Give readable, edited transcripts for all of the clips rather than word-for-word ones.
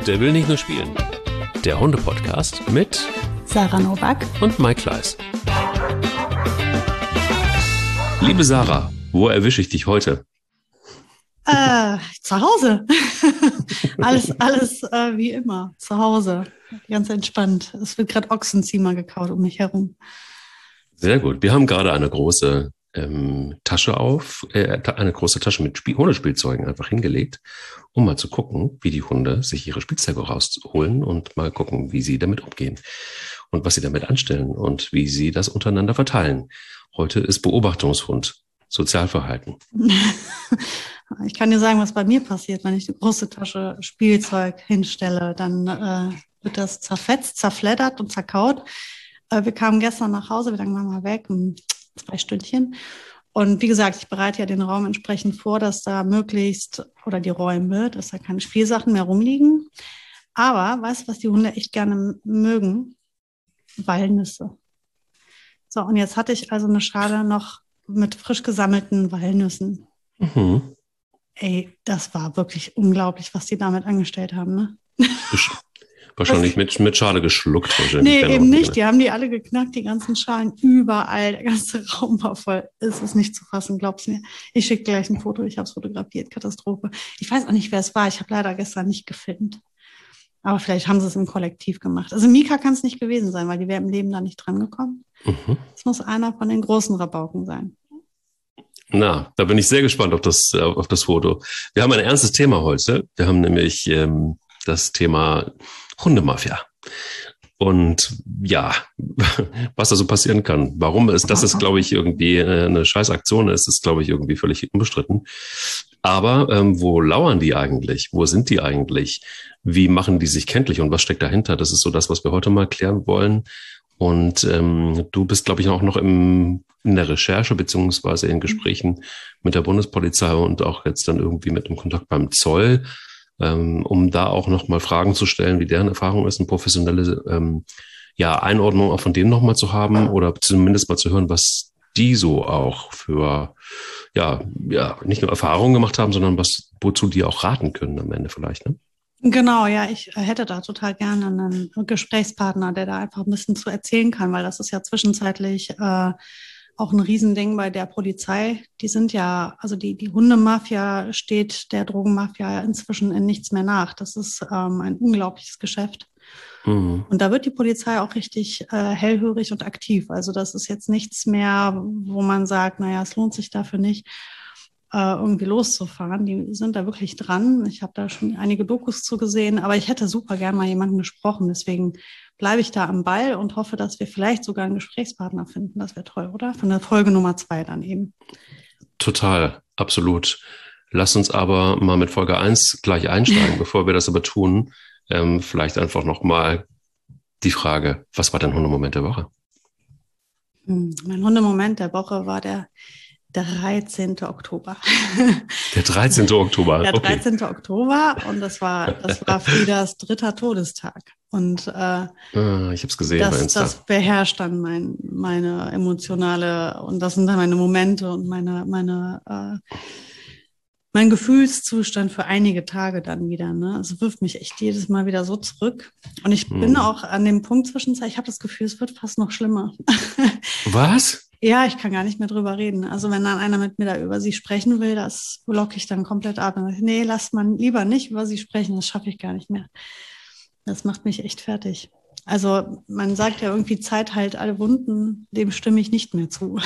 Der will nicht nur spielen. Der Hunde-Podcast mit Sarah Nowak und Mike Kleiss. Liebe Sarah, wo erwische ich dich heute? Zu Hause. alles wie immer. Zu Hause. Ganz entspannt. Es wird gerade Ochsenziemer gekaut um mich herum. Sehr gut. Wir haben gerade eine große Tasche mit Hundespielzeugen einfach hingelegt, um mal zu gucken, wie die Hunde sich ihre Spielzeuge rausholen und mal gucken, wie sie damit umgehen und was sie damit anstellen und wie sie das untereinander verteilen. Heute ist Beobachtungshund, Sozialverhalten. Ich kann dir sagen, was bei mir passiert, wenn ich eine große Tasche Spielzeug hinstelle. Dann wird das zerfetzt, zerfleddert und zerkaut. Wir kamen gestern nach Hause, wie lange waren wir weg? 2 Stündchen. Und wie gesagt, ich bereite ja den Raum entsprechend vor, dass da möglichst, oder die Räume, dass da keine Spielsachen mehr rumliegen. Aber weißt du, was die Hunde echt gerne mögen? Walnüsse. So, und jetzt hatte ich also eine Schale noch mit frisch gesammelten Walnüssen. Mhm. Ey, das war wirklich unglaublich, was die damit angestellt haben, ne? Wahrscheinlich mit Schale geschluckt. Nee, eben nicht. Die haben die alle geknackt, die ganzen Schalen überall. Der ganze Raum war voll. Es ist nicht zu fassen, glaub's mir. Ich schicke gleich ein Foto. Ich habe es fotografiert. Katastrophe. Ich weiß auch nicht, wer es war. Ich habe leider gestern nicht gefilmt. Aber vielleicht haben sie es im Kollektiv gemacht. Also Mika kann es nicht gewesen sein, weil die wäre im Leben da nicht dran gekommen. Mhm. Es muss einer von den großen Rabauken sein. Na, da bin ich sehr gespannt auf das Foto. Wir haben ein ernstes Thema heute. Wir haben nämlich das Thema Hundemafia. Und ja, was da so passieren kann. Warum ist das, glaube ich, irgendwie eine Scheißaktion ist glaube ich, irgendwie völlig unbestritten. Aber wo lauern die eigentlich? Wo sind die eigentlich? Wie machen die sich kenntlich und was steckt dahinter? Das ist so das, was wir heute mal klären wollen. Und du bist, glaube ich, auch noch in der Recherche beziehungsweise in Gesprächen mit der Bundespolizei und auch jetzt dann irgendwie mit dem Kontakt beim Zoll, um da auch nochmal Fragen zu stellen, wie deren Erfahrung ist, eine professionelle Einordnung auch von denen nochmal zu haben oder zumindest mal zu hören, was die so auch für nicht nur Erfahrungen gemacht haben, sondern wozu die auch raten können am Ende vielleicht, ne? Genau, ja, ich hätte da total gerne einen Gesprächspartner, der da einfach ein bisschen zu erzählen kann, weil das ist ja zwischenzeitlich auch ein Riesending bei der Polizei. Die sind ja, also die Hundemafia steht der Drogenmafia inzwischen in nichts mehr nach. Das ist ein unglaubliches Geschäft. Mhm. Und da wird die Polizei auch richtig hellhörig und aktiv. Also das ist jetzt nichts mehr, wo man sagt, naja, es lohnt sich dafür nicht, irgendwie loszufahren. Die sind da wirklich dran. Ich habe da schon einige Dokus zu gesehen, aber ich hätte super gern mal jemanden gesprochen. Deswegen bleibe ich da am Ball und hoffe, dass wir vielleicht sogar einen Gesprächspartner finden. Das wäre toll, oder? Von der Folge Nummer 2 dann eben. Total, absolut. Lass uns aber mal mit Folge 1 gleich einsteigen, bevor wir das aber tun. Vielleicht einfach nochmal die Frage, was war dein Hundemoment der Woche? Mein Hundemoment der Woche war der 13. Oktober. Der 13. Oktober. Der 13. Oktober und das war Friedas 3. Todestag. Und ich habe es gesehen bei Insta. Das beherrscht dann meine emotionale, und das sind dann meine Momente und mein Gefühlszustand für einige Tage dann wieder. Ne? Es wirft mich echt jedes Mal wieder so zurück. Und ich bin auch an dem Punkt zwischenzeit, ich habe das Gefühl, es wird fast noch schlimmer. Was? Ja, ich kann gar nicht mehr drüber reden. Also wenn dann einer mit mir da über sie sprechen will, das blocke ich dann komplett ab. Und sage ich, nee, lass man lieber nicht über sie sprechen, das schaffe ich gar nicht mehr. Das macht mich echt fertig. Also man sagt ja irgendwie, Zeit heilt alle Wunden, dem stimme ich nicht mehr zu.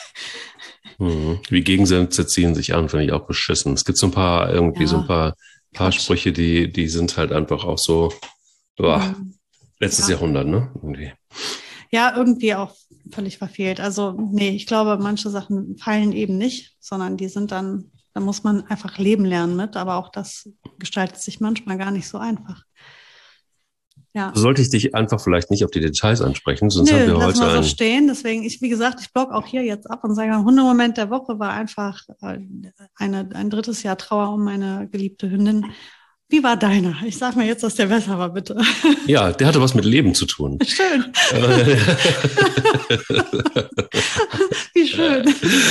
Wie Gegensätze ziehen sich an, finde ich auch beschissen. Es gibt so ein paar Sprüche, die sind halt einfach auch so, letztes Jahrhundert, ne? Irgendwie. Ja, irgendwie auch völlig verfehlt. Also nee, ich glaube, manche Sachen fallen eben nicht, sondern die sind dann, da muss man einfach leben lernen mit, aber auch das gestaltet sich manchmal gar nicht so einfach. Ja. Sollte ich dich einfach vielleicht nicht auf die Details ansprechen, sonst haben wir heute lassen wir so stehen. Deswegen, wie gesagt, ich block auch hier jetzt ab und sage, Hundemoment der Woche war einfach ein drittes Jahr Trauer um meine geliebte Hündin. Wie war deiner? Ich sag mir jetzt, dass der besser war, bitte. Ja, der hatte was mit Leben zu tun. Schön. Wie schön.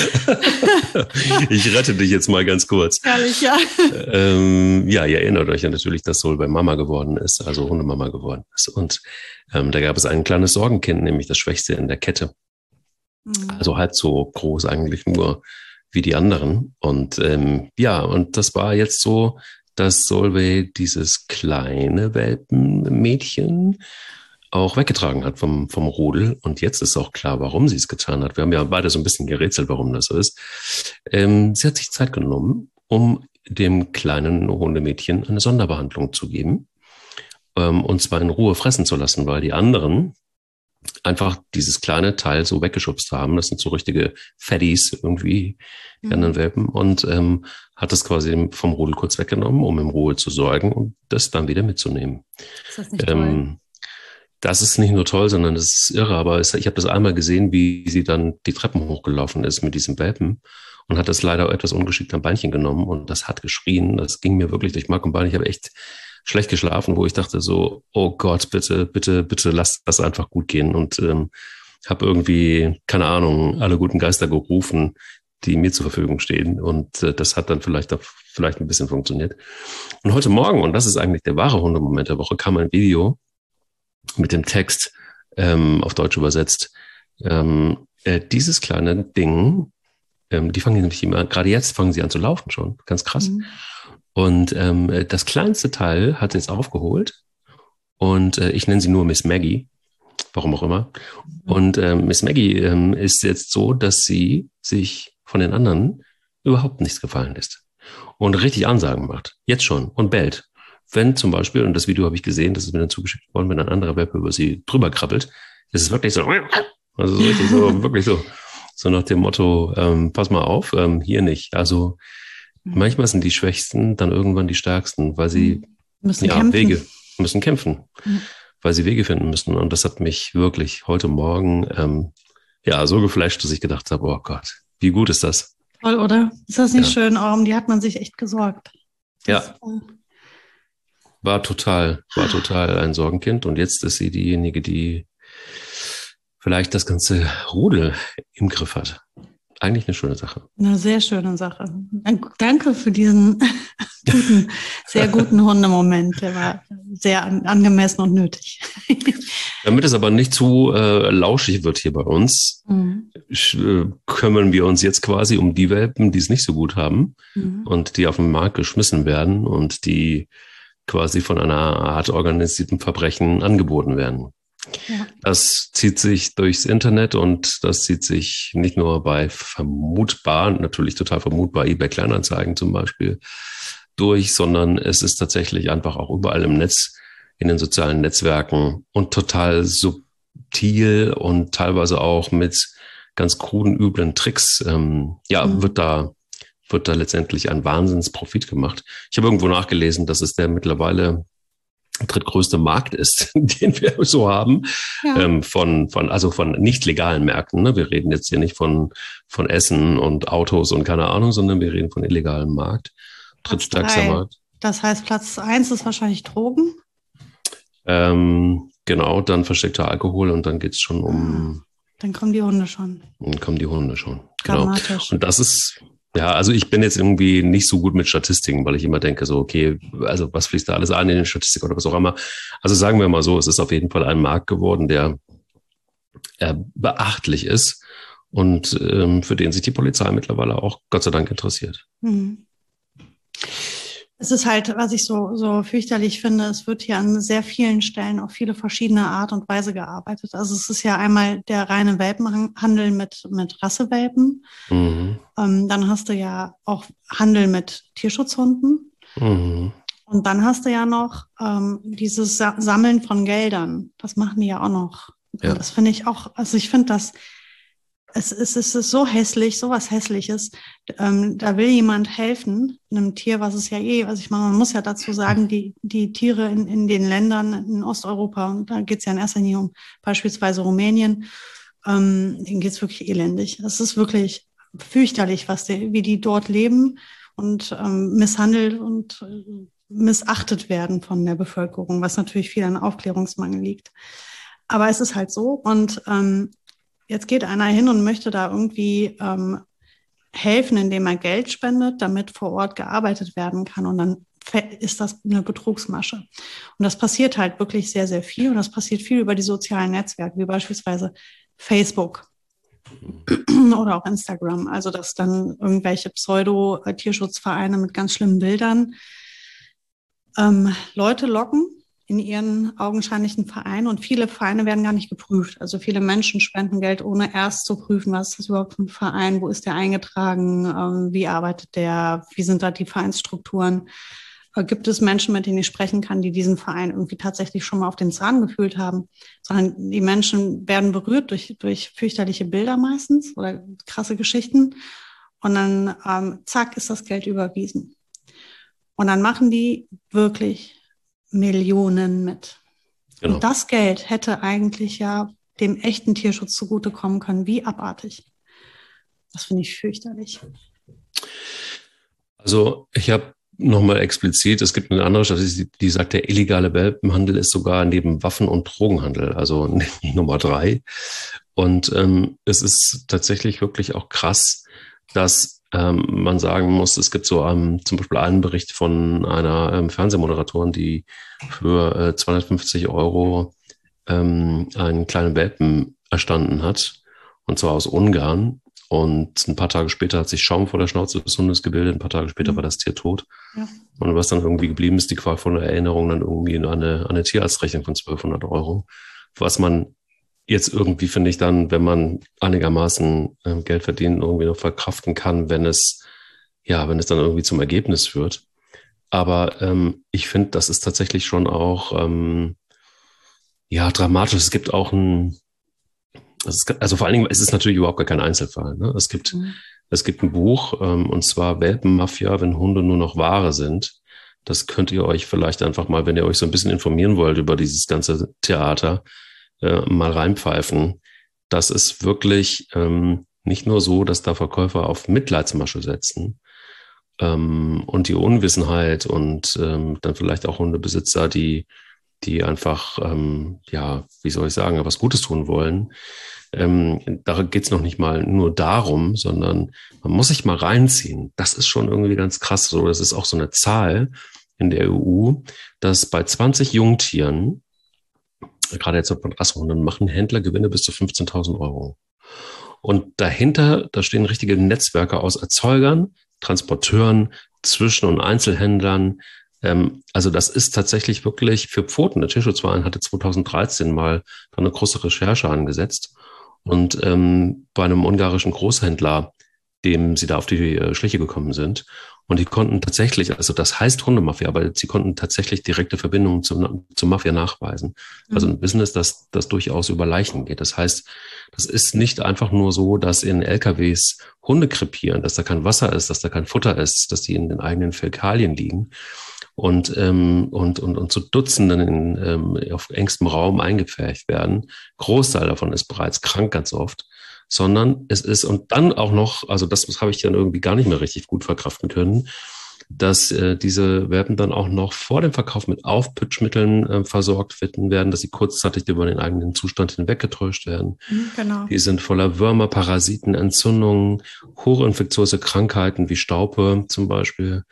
Ich rette dich jetzt mal ganz kurz. Herrlich, ja. Ja, ihr erinnert euch ja natürlich, dass Sol bei Mama geworden ist, also Hundemama geworden ist. Und da gab es ein kleines Sorgenkind, nämlich das Schwächste in der Kette. Also halb so groß eigentlich nur wie die anderen. Und und das war jetzt so, dass Solveig dieses kleine Welpenmädchen auch weggetragen hat vom Rudel. Und jetzt ist auch klar, warum sie es getan hat. Wir haben ja beide so ein bisschen gerätselt, warum das so ist. Sie hat sich Zeit genommen, um dem kleinen Hundemädchen eine Sonderbehandlung zu geben. Und zwar in Ruhe fressen zu lassen, weil die anderen einfach dieses kleine Teil so weggeschubst haben. Das sind so richtige Fatties irgendwie, die anderen Welpen. Und hat das quasi vom Rudel kurz weggenommen, um in Ruhe zu sorgen und das dann wieder mitzunehmen. Ist das nicht toll? Das ist nicht nur toll, sondern das ist irre. Aber ich habe das einmal gesehen, wie sie dann die Treppen hochgelaufen ist mit diesem Welpen und hat das leider etwas ungeschickt am Beinchen genommen und das hat geschrien. Das ging mir wirklich durch Mark und Bein. Ich habe echt schlecht geschlafen, wo ich dachte so, oh Gott, bitte, bitte, bitte lasst das einfach gut gehen. Und habe irgendwie, keine Ahnung, alle guten Geister gerufen, die mir zur Verfügung stehen. Und das hat dann vielleicht ein bisschen funktioniert. Und heute Morgen, und das ist eigentlich der wahre Hundemoment der Woche, kam ein Video mit dem Text auf Deutsch übersetzt. Dieses kleine Ding, die fangen nämlich immer, gerade jetzt fangen sie an zu laufen schon, ganz krass. Und das kleinste Teil hat sie jetzt aufgeholt und ich nenne sie nur Miss Maggie, warum auch immer. Und Miss Maggie ist jetzt so, dass sie sich von den anderen überhaupt nichts gefallen lässt und richtig Ansagen macht, jetzt schon und bellt. Wenn zum Beispiel, und das Video habe ich gesehen, das ist mir dann zugeschickt worden, wenn ein anderer Welpe über sie drüber krabbelt, ist es wirklich so, also so richtig so, wirklich so nach dem Motto, pass mal auf, hier nicht. Also manchmal sind die Schwächsten dann irgendwann die Stärksten, weil sie müssen kämpfen, weil sie Wege finden müssen. Und das hat mich wirklich heute Morgen so geflasht, dass ich gedacht habe, oh Gott, wie gut ist das? Toll, oder? Ist das nicht schön? Um die hat man sich echt gesorgt. Das, war total ein Sorgenkind. Und jetzt ist sie diejenige, die vielleicht das ganze Rudel im Griff hat. Eigentlich eine schöne Sache. Eine sehr schöne Sache. Danke für diesen sehr guten Hundemoment. Der war sehr angemessen und nötig. Damit es aber nicht zu lauschig wird hier bei uns, kümmern wir uns jetzt quasi um die Welpen, die es nicht so gut haben und die auf den Markt geschmissen werden und die quasi von einer Art organisierten Verbrechen angeboten werden. Ja. Das zieht sich durchs Internet und das zieht sich nicht nur bei natürlich total vermutbar, eBay Kleinanzeigen zum Beispiel durch, sondern es ist tatsächlich einfach auch überall im Netz, in den sozialen Netzwerken und total subtil und teilweise auch mit ganz kruden, üblen Tricks, wird da letztendlich ein Wahnsinnsprofit gemacht. Ich habe irgendwo nachgelesen, dass es der mittlerweile drittgrößte Markt ist, den wir so haben, von nicht legalen Märkten. Ne? Wir reden jetzt hier nicht von Essen und Autos und keine Ahnung, sondern wir reden von illegalem Markt. Drittstärkster Markt. Das heißt, Platz 1 ist wahrscheinlich Drogen? Genau, dann versteckter Alkohol und dann geht's schon um... Dann kommen die Hunde schon. Genau. Und das ist... Ja, also ich bin jetzt irgendwie nicht so gut mit Statistiken, weil ich immer denke so, okay, also was fließt da alles ein in den Statistiken oder was auch immer. Also sagen wir mal so, es ist auf jeden Fall ein Markt geworden, der beachtlich ist und für den sich die Polizei mittlerweile auch Gott sei Dank interessiert. Es ist halt, was ich so fürchterlich finde, es wird hier an sehr vielen Stellen auf viele verschiedene Art und Weise gearbeitet. Also es ist ja einmal der reine Welpenhandel mit Rassewelpen. Dann hast du ja auch Handel mit Tierschutzhunden. Und dann hast du ja noch dieses Sammeln von Geldern. Das machen die ja auch noch. Ja. Das finde ich auch, also ich finde das, es ist so hässlich, so was Hässliches. Da will jemand helfen, einem Tier, was es ja also ich meine, man muss ja dazu sagen, die Tiere in den Ländern in Osteuropa, und da geht es ja in erster Linie um beispielsweise Rumänien, denen geht es wirklich elendig. Es ist wirklich fürchterlich, wie die dort leben und misshandelt und missachtet werden von der Bevölkerung, was natürlich viel an Aufklärungsmangel liegt. Aber es ist halt so. Und jetzt geht einer hin und möchte da irgendwie helfen, indem er Geld spendet, damit vor Ort gearbeitet werden kann. Und dann ist das eine Betrugsmasche. Und das passiert halt wirklich sehr, sehr viel. Und das passiert viel über die sozialen Netzwerke, wie beispielsweise Facebook oder auch Instagram. Also dass dann irgendwelche Pseudo-Tierschutzvereine mit ganz schlimmen Bildern Leute locken in ihren augenscheinlichen Verein, und viele Vereine werden gar nicht geprüft. Also viele Menschen spenden Geld, ohne erst zu prüfen, was ist das überhaupt für ein Verein, wo ist der eingetragen, wie arbeitet der, wie sind da die Vereinsstrukturen. Gibt es Menschen, mit denen ich sprechen kann, die diesen Verein irgendwie tatsächlich schon mal auf den Zahn gefühlt haben, sondern die Menschen werden berührt durch fürchterliche Bilder meistens oder krasse Geschichten, und dann zack, ist das Geld überwiesen. Und dann machen die wirklich Millionen mit. Genau. Und das Geld hätte eigentlich ja dem echten Tierschutz zugutekommen können. Wie abartig. Das finde ich fürchterlich. Also ich habe nochmal explizit, es gibt eine andere Statistik, die sagt, der illegale Welpenhandel ist sogar neben Waffen- und Drogenhandel, also Nummer 3. Und es ist tatsächlich wirklich auch krass, dass man sagen muss, es gibt so zum Beispiel einen Bericht von einer Fernsehmoderatorin, die für 250 € einen kleinen Welpen erstanden hat, und zwar aus Ungarn. Und ein paar Tage später hat sich Schaum vor der Schnauze des Hundes gebildet. Ein paar Tage später war das Tier tot. Ja. Und was dann irgendwie geblieben ist, die qualvolle Erinnerung dann irgendwie in eine Tierarztrechnung von 1200 €. Was man jetzt irgendwie, finde ich, dann, wenn man einigermaßen Geld verdient, irgendwie noch verkraften kann, wenn es dann irgendwie zum Ergebnis führt. Aber ich finde, das ist tatsächlich schon auch dramatisch. Es gibt auch also vor allen Dingen, es ist natürlich überhaupt gar kein Einzelfall. Ne? Es gibt ein Buch, und zwar Welpenmafia, wenn Hunde nur noch Ware sind. Das könnt ihr euch vielleicht einfach mal, wenn ihr euch so ein bisschen informieren wollt über dieses ganze Theater, mal reinpfeifen. Das ist wirklich nicht nur so, dass da Verkäufer auf Mitleidsmasche setzen und die Unwissenheit und dann vielleicht auch Hundebesitzer, die einfach, wie soll ich sagen, was Gutes tun wollen. Da geht's noch nicht mal nur darum, sondern man muss sich mal reinziehen. Das ist schon irgendwie ganz krass. So, das ist auch so eine Zahl in der EU, dass bei 20 Jungtieren, gerade jetzt von Rassehunden, machen Händler Gewinne bis zu 15.000 €. Und dahinter, da stehen richtige Netzwerke aus Erzeugern, Transporteuren, Zwischen- und Einzelhändlern. Also das ist tatsächlich wirklich für Pfoten. Der Tierschutzverein hatte 2013 mal eine große Recherche angesetzt. Und bei einem ungarischen Großhändler, dem sie da auf die Schliche gekommen sind. Und die konnten tatsächlich, also das heißt Hundemafia, aber sie konnten tatsächlich direkte Verbindungen zur Mafia nachweisen. Also ein Business, das durchaus über Leichen geht. Das heißt, das ist nicht einfach nur so, dass in LKWs Hunde krepieren, dass da kein Wasser ist, dass da kein Futter ist, dass die in den eigenen Fäkalien liegen und zu Dutzenden auf engstem Raum eingepfercht werden. Großteil davon ist bereits krank ganz oft. Sondern es ist, und dann auch noch, also das habe ich dann irgendwie gar nicht mehr richtig gut verkraften können, dass diese Welpen dann auch noch vor dem Verkauf mit Aufputschmitteln versorgt werden, dass sie kurzzeitig über den eigenen Zustand hinweggetäuscht werden. Genau. Die sind voller Würmer, Parasiten, Entzündungen, hochinfektiöse Krankheiten wie Staupe zum Beispiel.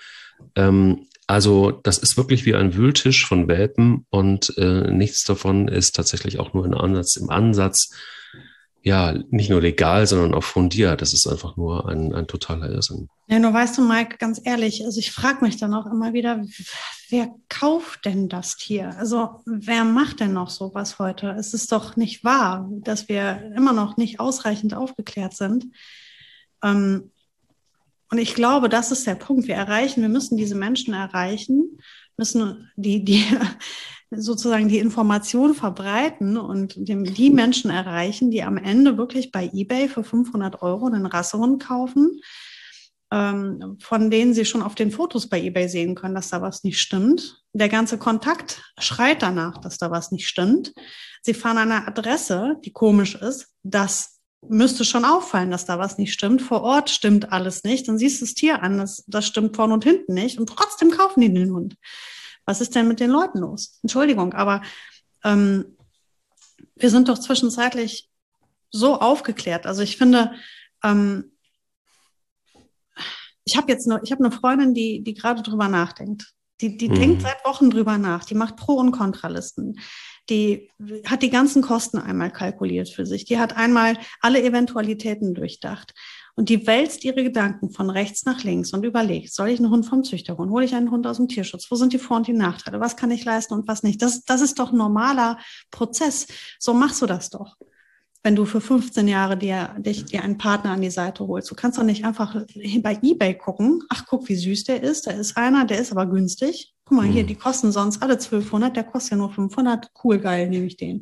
Also das ist wirklich wie ein Wühltisch von Welpen, und nichts davon ist tatsächlich auch nur im Ansatz nicht nur legal, sondern auch fundiert. Das ist einfach nur ein totaler Irrsinn. Ja, nur weißt du, Mike, ganz ehrlich, also ich frage mich dann auch immer wieder, wer kauft denn das Tier? Also wer macht denn noch sowas heute? Es ist doch nicht wahr, dass wir immer noch nicht ausreichend aufgeklärt sind. Und ich glaube, das ist der Punkt. Wir müssen diese Menschen erreichen, müssen die sozusagen die Information verbreiten und die Menschen erreichen, die am Ende wirklich bei eBay für 500 € einen Rassehund kaufen, von denen sie schon auf den Fotos bei eBay sehen können, dass da was nicht stimmt. Der ganze Kontakt schreit danach, dass da was nicht stimmt. Sie fahren an eine Adresse, die komisch ist, dass müsste schon auffallen, dass da was nicht stimmt. Vor Ort stimmt alles nicht. Dann siehst du das Tier an, das stimmt vorne und hinten nicht. Und trotzdem kaufen die den Hund. Was ist denn mit den Leuten los? Entschuldigung, aber wir sind doch zwischenzeitlich so aufgeklärt. Also ich finde, ich habe eine Freundin, die gerade drüber nachdenkt. Die denkt seit Wochen drüber nach. Die macht Pro- und Kontralisten. Die hat die ganzen Kosten einmal kalkuliert für sich. Die hat einmal alle Eventualitäten durchdacht. Und die wälzt ihre Gedanken von rechts nach links und überlegt, soll ich einen Hund vom Züchter holen? Hole ich einen Hund aus dem Tierschutz? Wo sind die Vor- und die Nachteile? Was kann ich leisten und was nicht? Das ist doch ein normaler Prozess. So machst du das doch. Wenn du für 15 Jahre dir einen Partner an die Seite holst. Du kannst doch nicht einfach bei eBay gucken. Ach, guck, wie süß der ist. Da ist einer, der ist aber günstig. Guck mal hier, die kosten sonst alle 1200. Der kostet ja nur 500. Cool, geil, nehme ich den.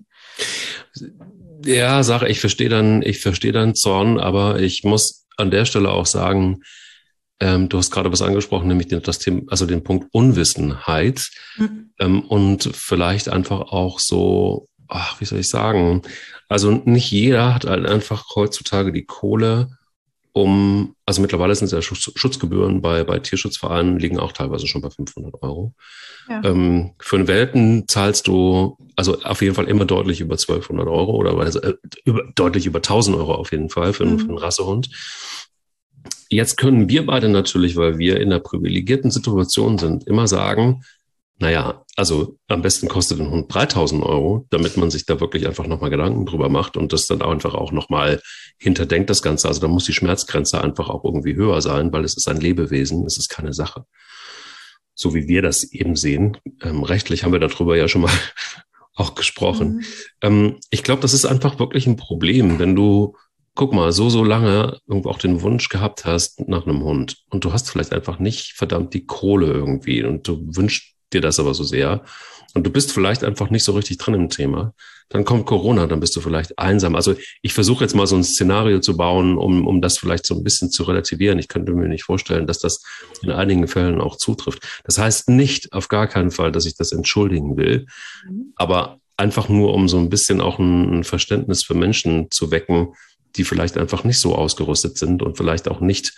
Ja, Sache, ich verstehe dann Zorn, aber ich muss an der Stelle auch sagen, du hast gerade was angesprochen, nämlich das Thema, also den Punkt Unwissenheit, und vielleicht einfach auch so, wie soll ich sagen, also nicht jeder hat halt einfach heutzutage die Kohle, also mittlerweile sind es ja Schutzgebühren bei Tierschutzvereinen, liegen auch teilweise schon bei 500 Euro. Ja. Für einen Welpen zahlst du also auf jeden Fall immer deutlich über 1200 Euro oder deutlich über 1000 Euro auf jeden Fall für einen Rassehund. Jetzt können wir beide natürlich, weil wir in einer privilegierten Situation sind, immer sagen, naja, also am besten kostet ein Hund 3000 Euro, damit man sich da wirklich einfach nochmal Gedanken drüber macht und das dann auch einfach auch nochmal hinterdenkt, das Ganze. Also da muss die Schmerzgrenze einfach auch irgendwie höher sein, weil es ist ein Lebewesen, es ist keine Sache. So wie wir das eben sehen. Rechtlich haben wir darüber ja schon mal auch gesprochen. Ich glaube, das ist einfach wirklich ein Problem, wenn du, guck mal, so lange irgendwo auch den Wunsch gehabt hast nach einem Hund und du hast vielleicht einfach nicht verdammt die Kohle irgendwie und du wünschst dir das aber so sehr und du bist vielleicht einfach nicht so richtig drin im Thema, dann kommt Corona, dann bist du vielleicht einsam. Also ich versuche jetzt mal so ein Szenario zu bauen, um das vielleicht so ein bisschen zu relativieren. Ich könnte mir nicht vorstellen, dass das in einigen Fällen auch zutrifft. Das heißt nicht auf gar keinen Fall, dass ich das entschuldigen will, aber einfach nur, um so ein bisschen auch ein Verständnis für Menschen zu wecken, die vielleicht einfach nicht so ausgerüstet sind und vielleicht auch nicht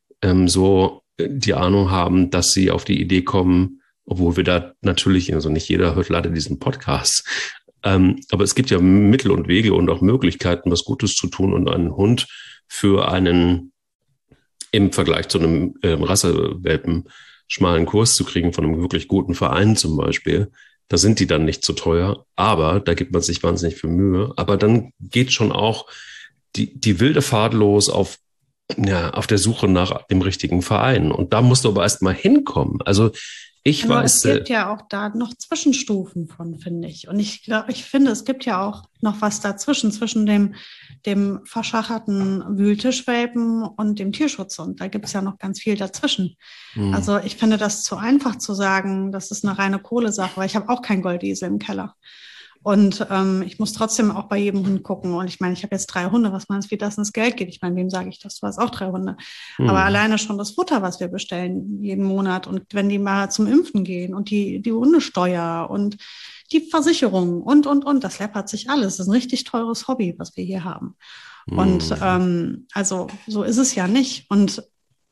so die Ahnung haben, dass sie auf die Idee kommen, obwohl wir da natürlich, also nicht jeder hört leider diesen Podcast, aber es gibt ja Mittel und Wege und auch Möglichkeiten, was Gutes zu tun und einen Hund für einen im Vergleich zu einem Rassewelpen schmalen Kurs zu kriegen von einem wirklich guten Verein zum Beispiel. Da sind die dann nicht zu teuer, aber da gibt man sich wahnsinnig viel Mühe. Aber dann geht schon auch die wilde Fahrt los auf der Suche nach dem richtigen Verein. Und da musst du aber erst mal hinkommen. Also ich weiß. Es gibt ja auch da noch Zwischenstufen von, finde ich. Und ich finde, es gibt ja auch noch was dazwischen, zwischen dem verschacherten Wühltischwelpen und dem Tierschutzhund. Da gibt es ja noch ganz viel dazwischen. Also ich finde das zu einfach zu sagen, das ist eine reine Kohlesache, weil ich habe auch kein Goldesel im Keller. Und ich muss trotzdem auch bei jedem Hund gucken. Und ich meine, ich habe jetzt 3 Hunde. Was meinst du, wie das ins Geld geht? Ich meine, wem sage ich das? Du hast auch 3 Hunde. Aber alleine schon das Futter, was wir bestellen jeden Monat. Und wenn die mal zum Impfen gehen und die Hundesteuer und die Versicherung und. Das läppert sich alles. Das ist ein richtig teures Hobby, was wir hier haben. Und also so ist es ja nicht. Und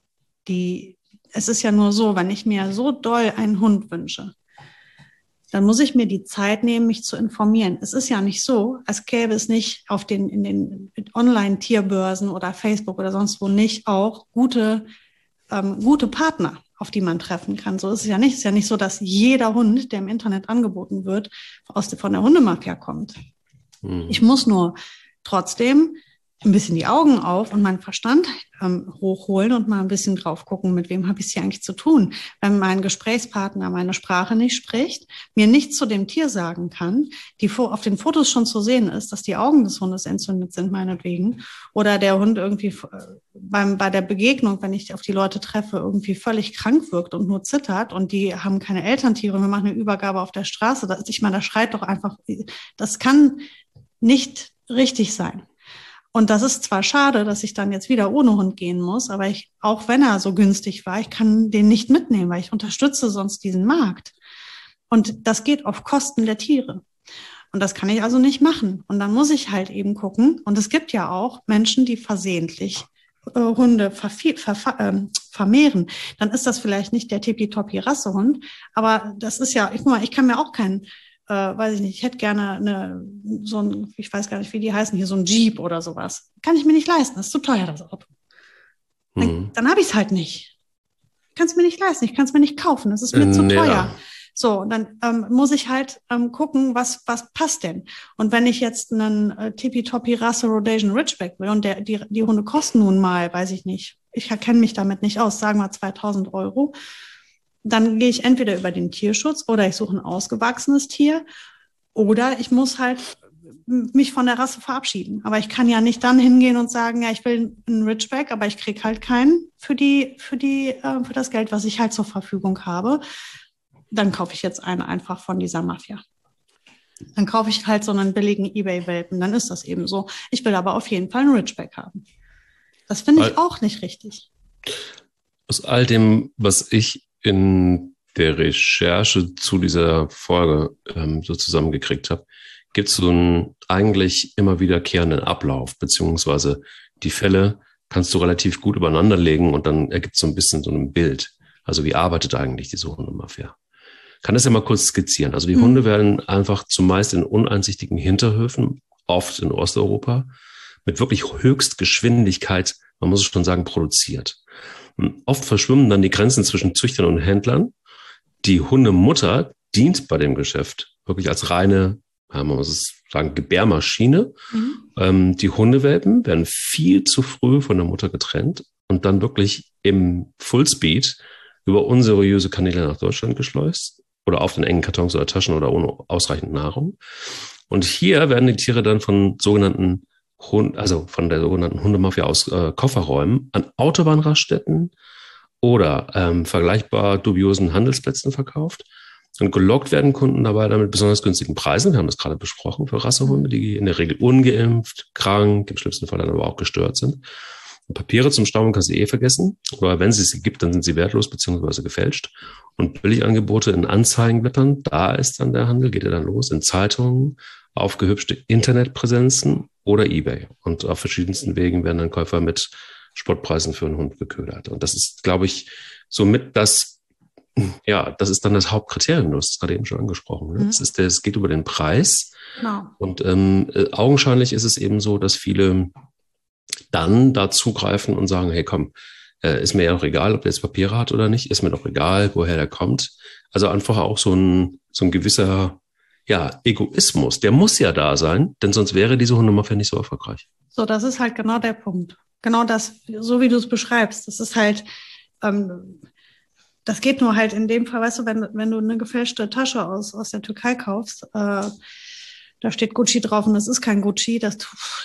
es ist ja nur so, wenn ich mir so doll einen Hund wünsche, dann muss ich mir die Zeit nehmen, mich zu informieren. Es ist ja nicht so, als gäbe es nicht in den Online-Tierbörsen oder Facebook oder sonst wo nicht auch gute Partner, auf die man treffen kann. So ist es ja nicht. Es ist ja nicht so, dass jeder Hund, der im Internet angeboten wird, von der Hundemafia kommt. Ich muss nur trotzdem ein bisschen die Augen auf und meinen Verstand hochholen und mal ein bisschen drauf gucken, mit wem habe ich es hier eigentlich zu tun. Wenn mein Gesprächspartner meine Sprache nicht spricht, mir nichts zu dem Tier sagen kann, auf den Fotos schon zu sehen ist, dass die Augen des Hundes entzündet sind, meinetwegen, oder der Hund irgendwie bei der Begegnung, wenn ich auf die Leute treffe, irgendwie völlig krank wirkt und nur zittert und die haben keine Elterntiere, wir machen eine Übergabe auf der Straße. Ich meine, da schreit doch einfach, das kann nicht richtig sein. Und das ist zwar schade, dass ich dann jetzt wieder ohne Hund gehen muss, aber auch wenn er so günstig war, ich kann den nicht mitnehmen, weil ich unterstütze sonst diesen Markt. Und das geht auf Kosten der Tiere. Und das kann ich also nicht machen. Und dann muss ich halt eben gucken. Und es gibt ja auch Menschen, die versehentlich Hunde vermehren. Dann ist das vielleicht nicht der Tippitoppi-Rassehund, aber das ist ja, ich kann mir auch keinen, weiß ich nicht, ich hätte gerne so ein, ich weiß gar nicht, wie die heißen hier, so ein Jeep oder sowas. Kann ich mir nicht leisten, das ist zu teuer, das Auto. Dann habe ich es halt nicht. Ich kann es mir nicht leisten, ich kann es mir nicht kaufen, das ist mir zu teuer. Ja. So, und dann muss ich halt gucken, was passt denn. Und wenn ich jetzt einen Tippitoppi-Rasse Rhodesian Ridgeback will und die Hunde kosten nun mal, weiß ich nicht, ich kenne mich damit nicht aus, sagen wir 2.000 €, dann gehe ich entweder über den Tierschutz oder ich suche ein ausgewachsenes Tier oder ich muss halt mich von der Rasse verabschieden. Aber ich kann ja nicht dann hingehen und sagen, ja, ich will einen Ridgeback, aber ich kriege halt keinen für das Geld, was ich halt zur Verfügung habe. Dann kaufe ich jetzt einen einfach von dieser Mafia. Dann kaufe ich halt so einen billigen eBay-Welpen, dann ist das eben so. Ich will aber auf jeden Fall einen Ridgeback haben. Das finde ich auch nicht richtig. Aus all dem, was ich in der Recherche zu dieser Folge so zusammengekriegt habe, gibt es so einen eigentlich immer wiederkehrenden Ablauf, beziehungsweise die Fälle kannst du relativ gut übereinander legen und dann ergibt es so ein bisschen so ein Bild. Also wie arbeitet eigentlich diese Hundemafia? Kann das ja mal kurz skizzieren. Also die Hunde werden einfach zumeist in uneinsichtigen Hinterhöfen, oft in Osteuropa, mit wirklich Höchstgeschwindigkeit, man muss es schon sagen, produziert. Und oft verschwimmen dann die Grenzen zwischen Züchtern und Händlern. Die Hundemutter dient bei dem Geschäft wirklich als reine, man muss es sagen, Gebärmaschine. Die Hundewelpen werden viel zu früh von der Mutter getrennt und dann wirklich im Fullspeed über unseriöse Kanäle nach Deutschland geschleust oder auf den engen Kartons oder Taschen oder ohne ausreichend Nahrung. Und hier werden die Tiere dann von der sogenannten Hundemafia aus Kofferräumen an Autobahnraststätten oder vergleichbar dubiosen Handelsplätzen verkauft. Und gelockt werden Kunden dabei dann mit besonders günstigen Preisen. Wir haben das gerade besprochen für Rassehunde, die in der Regel ungeimpft, krank, im schlimmsten Fall dann aber auch gestört sind. Und Papiere zum Stauben kannst du vergessen. Oder wenn es sie gibt, dann sind sie wertlos bzw. gefälscht. Und Billigangebote in Anzeigenblättern, da ist dann der Handel, geht er dann los, in Zeitungen, aufgehübschte Internetpräsenzen oder eBay. Und auf verschiedensten Wegen werden dann Käufer mit Spottpreisen für einen Hund geködert. Und das ist, glaube ich, somit das ist dann das Hauptkriterium, du hast es gerade eben schon angesprochen. Ne? Es geht über den Preis. Genau. Und augenscheinlich ist es eben so, dass viele dann da zugreifen und sagen, hey komm, ist mir ja auch egal, ob der jetzt Papiere hat oder nicht, ist mir doch egal, woher der kommt. Also einfach auch so ein gewisser Egoismus, der muss ja da sein, denn sonst wäre diese Hundemafia nicht so erfolgreich. So, das ist halt genau der Punkt. Genau das, so wie du es beschreibst, das ist halt, das geht nur halt in dem Fall, weißt du, wenn du eine gefälschte Tasche aus der Türkei kaufst, da steht Gucci drauf und das ist kein Gucci, das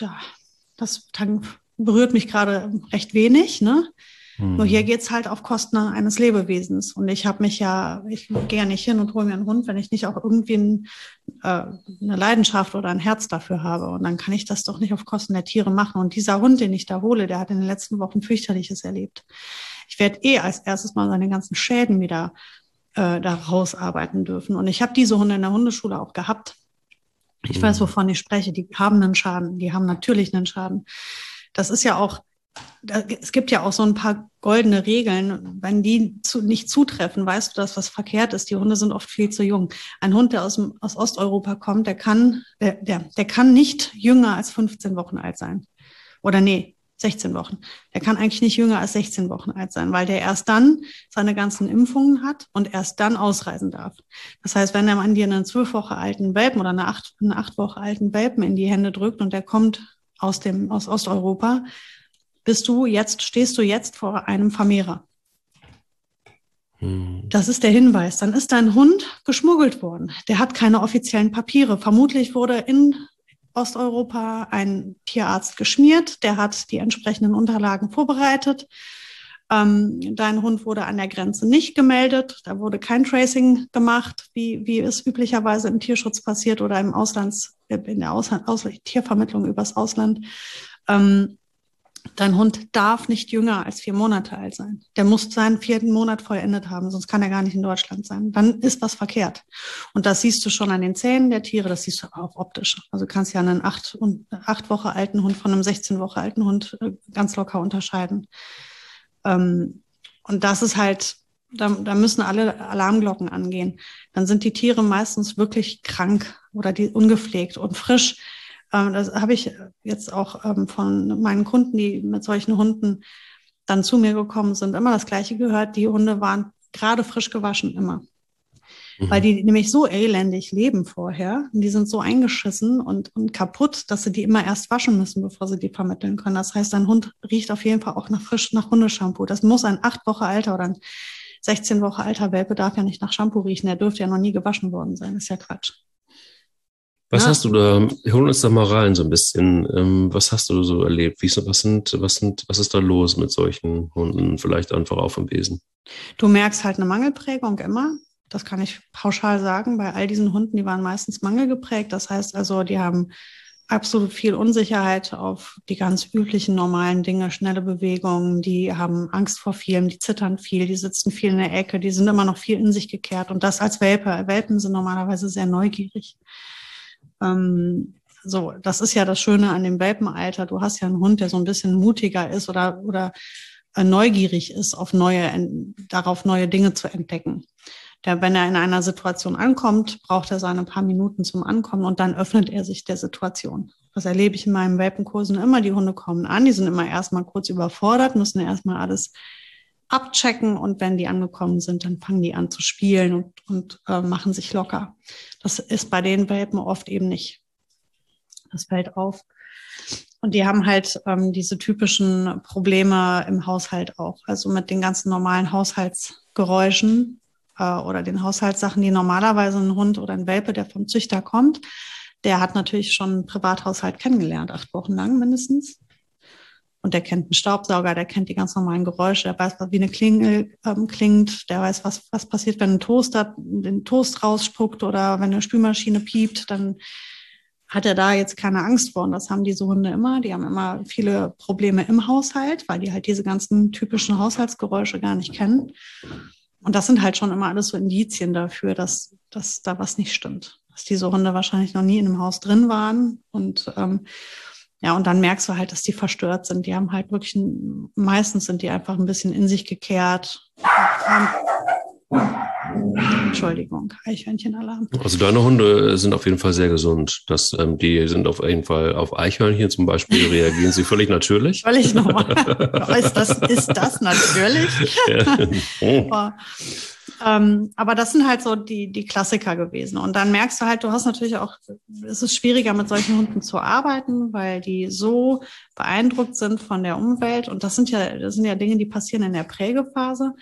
berührt mich gerade recht wenig, ne? Nur hier geht's halt auf Kosten eines Lebewesens. Und ich gehe ja nicht hin und hole mir einen Hund, wenn ich nicht auch irgendwie eine Leidenschaft oder ein Herz dafür habe. Und dann kann ich das doch nicht auf Kosten der Tiere machen. Und dieser Hund, den ich da hole, der hat in den letzten Wochen fürchterliches erlebt. Ich werde als erstes mal seine ganzen Schäden wieder da rausarbeiten dürfen. Und ich habe diese Hunde in der Hundeschule auch gehabt. Ich weiß, wovon ich spreche. Die haben einen Schaden. Die haben natürlich einen Schaden. Das ist ja auch, es gibt ja auch so ein paar goldene Regeln. Wenn die nicht zutreffen, weißt du, dass was verkehrt ist. Die Hunde sind oft viel zu jung. Ein Hund, der aus Osteuropa kommt, der kann nicht jünger als 15 Wochen alt sein. Oder 16 Wochen. Der kann eigentlich nicht jünger als 16 Wochen alt sein, weil der erst dann seine ganzen Impfungen hat und erst dann ausreisen darf. Das heißt, wenn der Mann dir einen 12 Wochen alten Welpen oder einen 8 Wochen alten Welpen in die Hände drückt und der kommt aus Osteuropa, stehst du jetzt vor einem Vermehrer. Das ist der Hinweis. Dann ist dein Hund geschmuggelt worden. Der hat keine offiziellen Papiere. Vermutlich wurde in Osteuropa ein Tierarzt geschmiert, der hat die entsprechenden Unterlagen vorbereitet. Dein Hund wurde an der Grenze nicht gemeldet, da wurde kein Tracing gemacht, wie es üblicherweise im Tierschutz passiert oder in der Tiervermittlung übers Ausland. Dein Hund darf nicht jünger als 4 Monate alt sein. Der muss seinen 4. Monat vollendet haben, sonst kann er gar nicht in Deutschland sein. Dann ist was verkehrt. Und das siehst du schon an den Zähnen der Tiere, das siehst du auch optisch. Also du kannst ja einen 8 Wochen alten Hund von einem 16 Wochen alten Hund ganz locker unterscheiden. Und das ist halt, da müssen alle Alarmglocken angehen. Dann sind die Tiere meistens wirklich krank oder die ungepflegt und frisch. Das habe ich jetzt auch von meinen Kunden, die mit solchen Hunden dann zu mir gekommen sind, immer das Gleiche gehört. Die Hunde waren gerade frisch gewaschen, immer. Weil die nämlich so elendig leben vorher. Und die sind so eingeschissen und kaputt, dass sie die immer erst waschen müssen, bevor sie die vermitteln können. Das heißt, ein Hund riecht auf jeden Fall auch nach Hundeshampoo. Das muss ein 8 Wochen alter oder ein 16 Wochen alter Welpe darf ja nicht nach Shampoo riechen. Der dürfte ja noch nie gewaschen worden sein. Das ist ja Quatsch. Was hast du da, hol uns da mal rein so ein bisschen, was hast du so erlebt? Was ist da los mit solchen Hunden? Vielleicht einfach auf dem Wesen. Du merkst halt eine Mangelprägung immer. Das kann ich pauschal sagen. Bei all diesen Hunden, die waren meistens mangelgeprägt. Das heißt also, die haben absolut viel Unsicherheit auf die ganz üblichen normalen Dinge, schnelle Bewegungen. Die haben Angst vor vielem, die zittern viel, die sitzen viel in der Ecke, die sind immer noch viel in sich gekehrt. Und das als Welpe. Welpen sind normalerweise sehr neugierig. So, das ist ja das Schöne an dem Welpenalter. Du hast ja einen Hund, der so ein bisschen mutiger ist oder neugierig ist, darauf neue Dinge zu entdecken. Wenn er in einer Situation ankommt, braucht er seine paar Minuten zum Ankommen und dann öffnet er sich der Situation. Das erlebe ich in meinen Welpenkursen immer. Die Hunde kommen an, die sind immer erstmal kurz überfordert, müssen erstmal alles abchecken und wenn die angekommen sind, dann fangen die an zu spielen und machen sich locker. Das ist bei den Welpen oft eben nicht. Das fällt auf. Und die haben halt diese typischen Probleme im Haushalt auch. Also mit den ganzen normalen Haushaltsgeräuschen oder den Haushaltssachen, die normalerweise ein Hund oder ein Welpe, der vom Züchter kommt, der hat natürlich schon einen Privathaushalt kennengelernt, 8 Wochen lang mindestens. Und der kennt einen Staubsauger, der kennt die ganz normalen Geräusche, der weiß, wie eine Klingel klingt, der weiß, was passiert, wenn ein Toaster den Toast rausspuckt oder wenn eine Spülmaschine piept, dann hat er da jetzt keine Angst vor. Und das haben diese Hunde immer. Die haben immer viele Probleme im Haushalt, weil die halt diese ganzen typischen Haushaltsgeräusche gar nicht kennen. Und das sind halt schon immer alles so Indizien dafür, dass da was nicht stimmt. Dass diese Hunde wahrscheinlich noch nie in einem Haus drin waren und und dann merkst du halt, dass die verstört sind. Die haben halt wirklich, meistens sind die einfach ein bisschen in sich gekehrt. Entschuldigung, Eichhörnchenalarm. Also deine Hunde sind auf jeden Fall sehr gesund. Die sind auf jeden Fall auf Eichhörnchen zum Beispiel, reagieren sie völlig natürlich. Völlig normal. Ist das natürlich? Ja. Aber das sind halt so die Klassiker gewesen. Und dann merkst du halt, du hast natürlich auch, es ist schwieriger mit solchen Hunden zu arbeiten, weil die so beeindruckt sind von der Umwelt. Und das sind ja Dinge, die passieren in der Prägephase.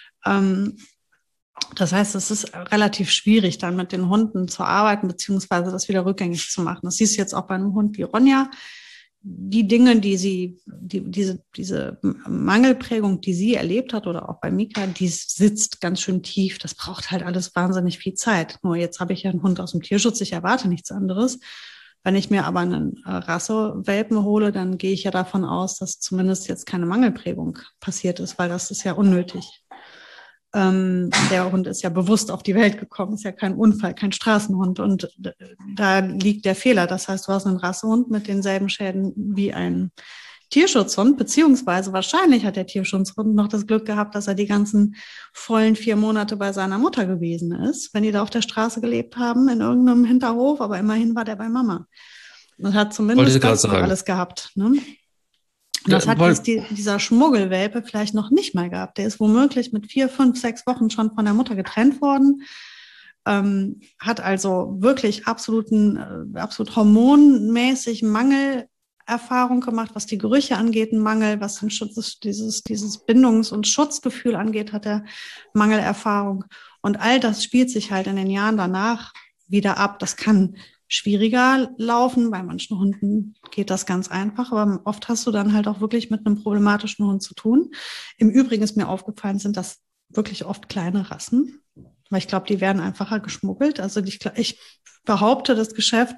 Das heißt, es ist relativ schwierig, dann mit den Hunden zu arbeiten, beziehungsweise das wieder rückgängig zu machen. Das siehst du jetzt auch bei einem Hund wie Ronja. Die Dinge, diese Mangelprägung, die sie erlebt hat, oder auch bei Mika, die sitzt ganz schön tief. Das braucht halt alles wahnsinnig viel Zeit. Nur jetzt habe ich ja einen Hund aus dem Tierschutz, ich erwarte nichts anderes. Wenn ich mir aber einen Rassewelpen hole, dann gehe ich ja davon aus, dass zumindest jetzt keine Mangelprägung passiert ist, weil das ist ja unnötig. Der Hund ist ja bewusst auf die Welt gekommen, ist ja kein Unfall, kein Straßenhund und da liegt der Fehler. Das heißt, du hast einen Rassehund mit denselben Schäden wie ein Tierschutzhund, beziehungsweise wahrscheinlich hat der Tierschutzhund noch das Glück gehabt, dass er die ganzen vollen 4 Monate bei seiner Mutter gewesen ist, wenn die da auf der Straße gelebt haben, in irgendeinem Hinterhof, aber immerhin war der bei Mama und hat zumindest das alles gehabt, ne? Und das hat jetzt dieser Schmuggelwelpe vielleicht noch nicht mal gehabt. Der ist womöglich mit 4, 5, 6 Wochen schon von der Mutter getrennt worden, hat also wirklich absolut hormonmäßig Mangelerfahrung gemacht, was die Gerüche angeht, ein Mangel, was den Schutz, dieses Bindungs- und Schutzgefühl angeht, hat er Mangelerfahrung. Und all das spielt sich halt in den Jahren danach wieder ab. Das kann schwieriger laufen. Bei manchen Hunden geht das ganz einfach, aber oft hast du dann halt auch wirklich mit einem problematischen Hund zu tun. Im Übrigen ist mir aufgefallen, sind das wirklich oft kleine Rassen, weil ich glaube, die werden einfacher geschmuggelt. Also ich behaupte, das Geschäft ist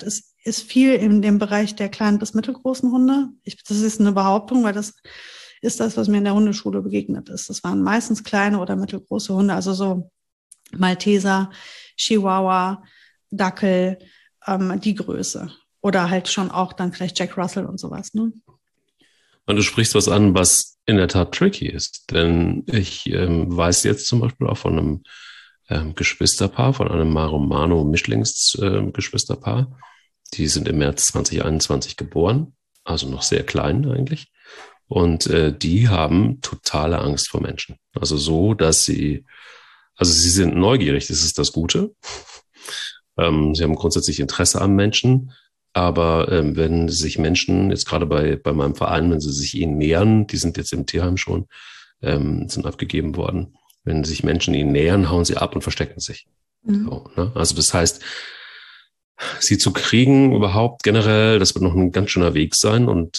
ist viel in dem Bereich der kleinen bis mittelgroßen Hunde. Das ist eine Behauptung, weil das ist das, was mir in der Hundeschule begegnet ist. Das waren meistens kleine oder mittelgroße Hunde, also so Malteser, Chihuahua, Dackel, die Größe. Oder halt schon auch dann vielleicht Jack Russell und sowas, ne? Und du sprichst was an, was in der Tat tricky ist. Denn ich weiß jetzt zum Beispiel auch von einem Geschwisterpaar, von einem Maromano-Mischlings-Geschwisterpaar. Die sind im März 2021 geboren, also noch sehr klein eigentlich. Und die haben totale Angst vor Menschen. Also so, dass sie sind neugierig, das ist das Gute. Sie haben grundsätzlich Interesse am Menschen. Aber wenn sich Menschen, jetzt gerade bei meinem Verein, wenn sie sich ihnen nähern, die sind jetzt im Tierheim schon, sind abgegeben worden, wenn sich Menschen ihnen nähern, hauen sie ab und verstecken sich. Mhm. So, ne? Also das heißt, sie zu kriegen überhaupt generell, das wird noch ein ganz schöner Weg sein. Und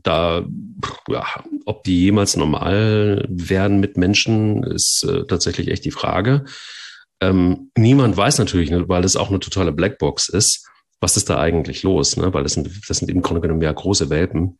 ob die jemals normal werden mit Menschen, ist tatsächlich echt die Frage. Niemand weiß natürlich, weil es auch eine totale Blackbox ist, was ist da eigentlich los, ne? Weil das sind im Grunde genommen ja große Welpen,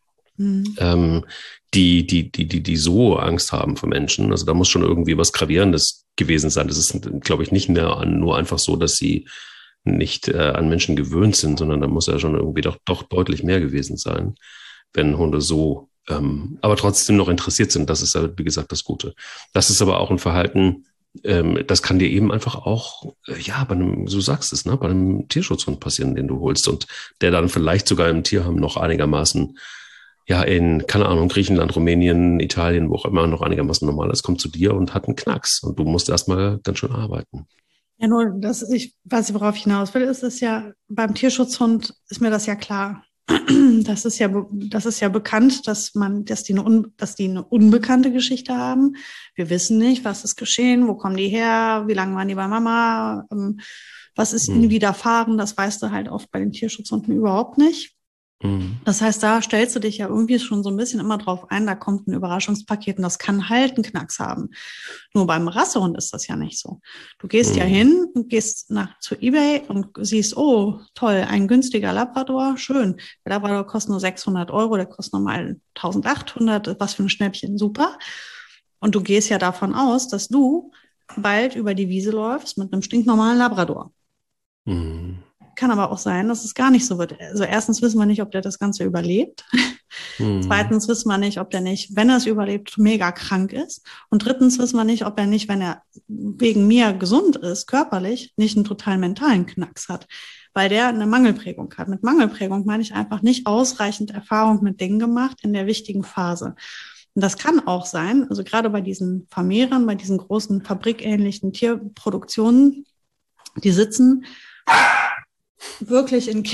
die so Angst haben vor Menschen. Also da muss schon irgendwie was Gravierendes gewesen sein. Das ist, glaube ich, nicht mehr nur einfach so, dass sie nicht an Menschen gewöhnt sind, sondern da muss ja schon irgendwie doch deutlich mehr gewesen sein, wenn Hunde so, aber trotzdem noch interessiert sind. Das ist ja, wie gesagt, das Gute. Das ist aber auch ein Verhalten, das kann dir eben einfach auch, bei einem, so sagst es, ne, bei einem Tierschutzhund passieren, den du holst und der dann vielleicht sogar im Tierheim noch einigermaßen, in, keine Ahnung, Griechenland, Rumänien, Italien, wo auch immer, noch einigermaßen normal ist, kommt zu dir und hat einen Knacks und du musst erstmal ganz schön arbeiten. Ja, nur, worauf ich hinaus will, ist es ja, beim Tierschutzhund ist mir das ja klar. Das ist ja bekannt, dass die eine unbekannte Geschichte haben. Wir wissen nicht, was ist geschehen, wo kommen die her, wie lange waren die bei Mama, was ist ihnen widerfahren, das weißt du halt oft bei den Tierschutzhunden überhaupt nicht. Das heißt, da stellst du dich ja irgendwie schon so ein bisschen immer drauf ein, da kommt ein Überraschungspaket und das kann halt einen Knacks haben. Nur beim Rassehund ist das ja nicht so. Du gehst ja hin und gehst zu eBay und siehst, oh, toll, ein günstiger Labrador, schön. Der Labrador kostet nur 600 €, der kostet normal 1.800, was für ein Schnäppchen, super. Und du gehst ja davon aus, dass du bald über die Wiese läufst mit einem stinknormalen Labrador. Kann aber auch sein, dass es gar nicht so wird. Also erstens wissen wir nicht, ob der das Ganze überlebt. Zweitens wissen wir nicht, ob der nicht, wenn er es überlebt, mega krank ist. Und drittens wissen wir nicht, ob er nicht, wenn er wegen mir gesund ist, körperlich, nicht einen totalen mentalen Knacks hat, weil der eine Mangelprägung hat. Mit Mangelprägung meine ich einfach nicht ausreichend Erfahrung mit Dingen gemacht in der wichtigen Phase. Und das kann auch sein, also gerade bei diesen Vermehrern, bei diesen großen fabrikähnlichen Tierproduktionen, die sitzen wirklich in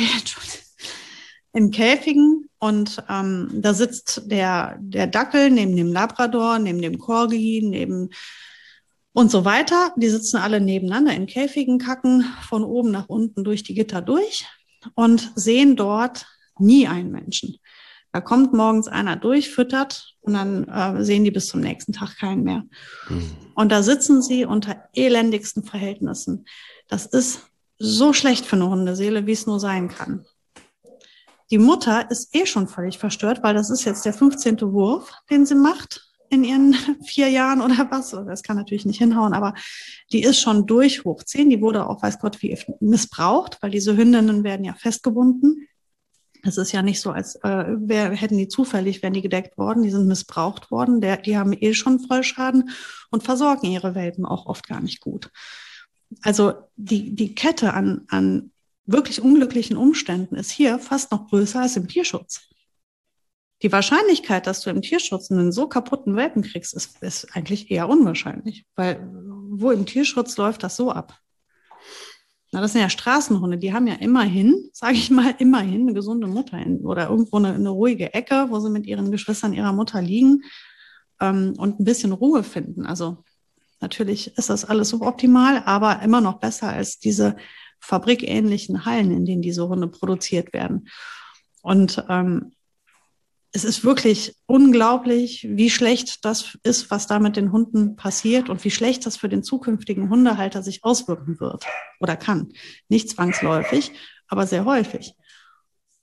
Käfigen und da sitzt der Dackel neben dem Labrador, neben dem Corgi, und so weiter. Die sitzen alle nebeneinander in Käfigen, kacken von oben nach unten durch die Gitter durch und sehen dort nie einen Menschen. Da kommt morgens einer durch, füttert und dann sehen die bis zum nächsten Tag keinen mehr. Und da sitzen sie unter elendigsten Verhältnissen. Das ist so schlecht für eine Hundeseele, wie es nur sein kann. Die Mutter ist schon völlig verstört, weil das ist jetzt der 15. Wurf, den sie macht in ihren 4 Jahren oder was. Das kann natürlich nicht hinhauen, aber die ist schon durch hoch 10. Die wurde auch, weiß Gott, wie missbraucht, weil diese Hündinnen werden ja festgebunden. Es ist ja nicht so, als hätten die zufällig, wären die gedeckt worden. Die sind missbraucht worden. Die haben schon Vollschaden und versorgen ihre Welpen auch oft gar nicht gut. Also die Kette an wirklich unglücklichen Umständen ist hier fast noch größer als im Tierschutz. Die Wahrscheinlichkeit, dass du im Tierschutz einen so kaputten Welpen kriegst, ist eigentlich eher unwahrscheinlich. Weil wo im Tierschutz läuft das so ab? Na, das sind ja Straßenhunde, die haben ja immerhin, sage ich mal, eine gesunde Mutter oder irgendwo eine ruhige Ecke, wo sie mit ihren Geschwistern ihrer Mutter liegen und ein bisschen Ruhe finden. Also natürlich ist das alles suboptimal, aber immer noch besser als diese fabrikähnlichen Hallen, in denen diese Hunde produziert werden. Und es ist wirklich unglaublich, wie schlecht das ist, was da mit den Hunden passiert und wie schlecht das für den zukünftigen Hundehalter sich auswirken wird oder kann. Nicht zwangsläufig, aber sehr häufig.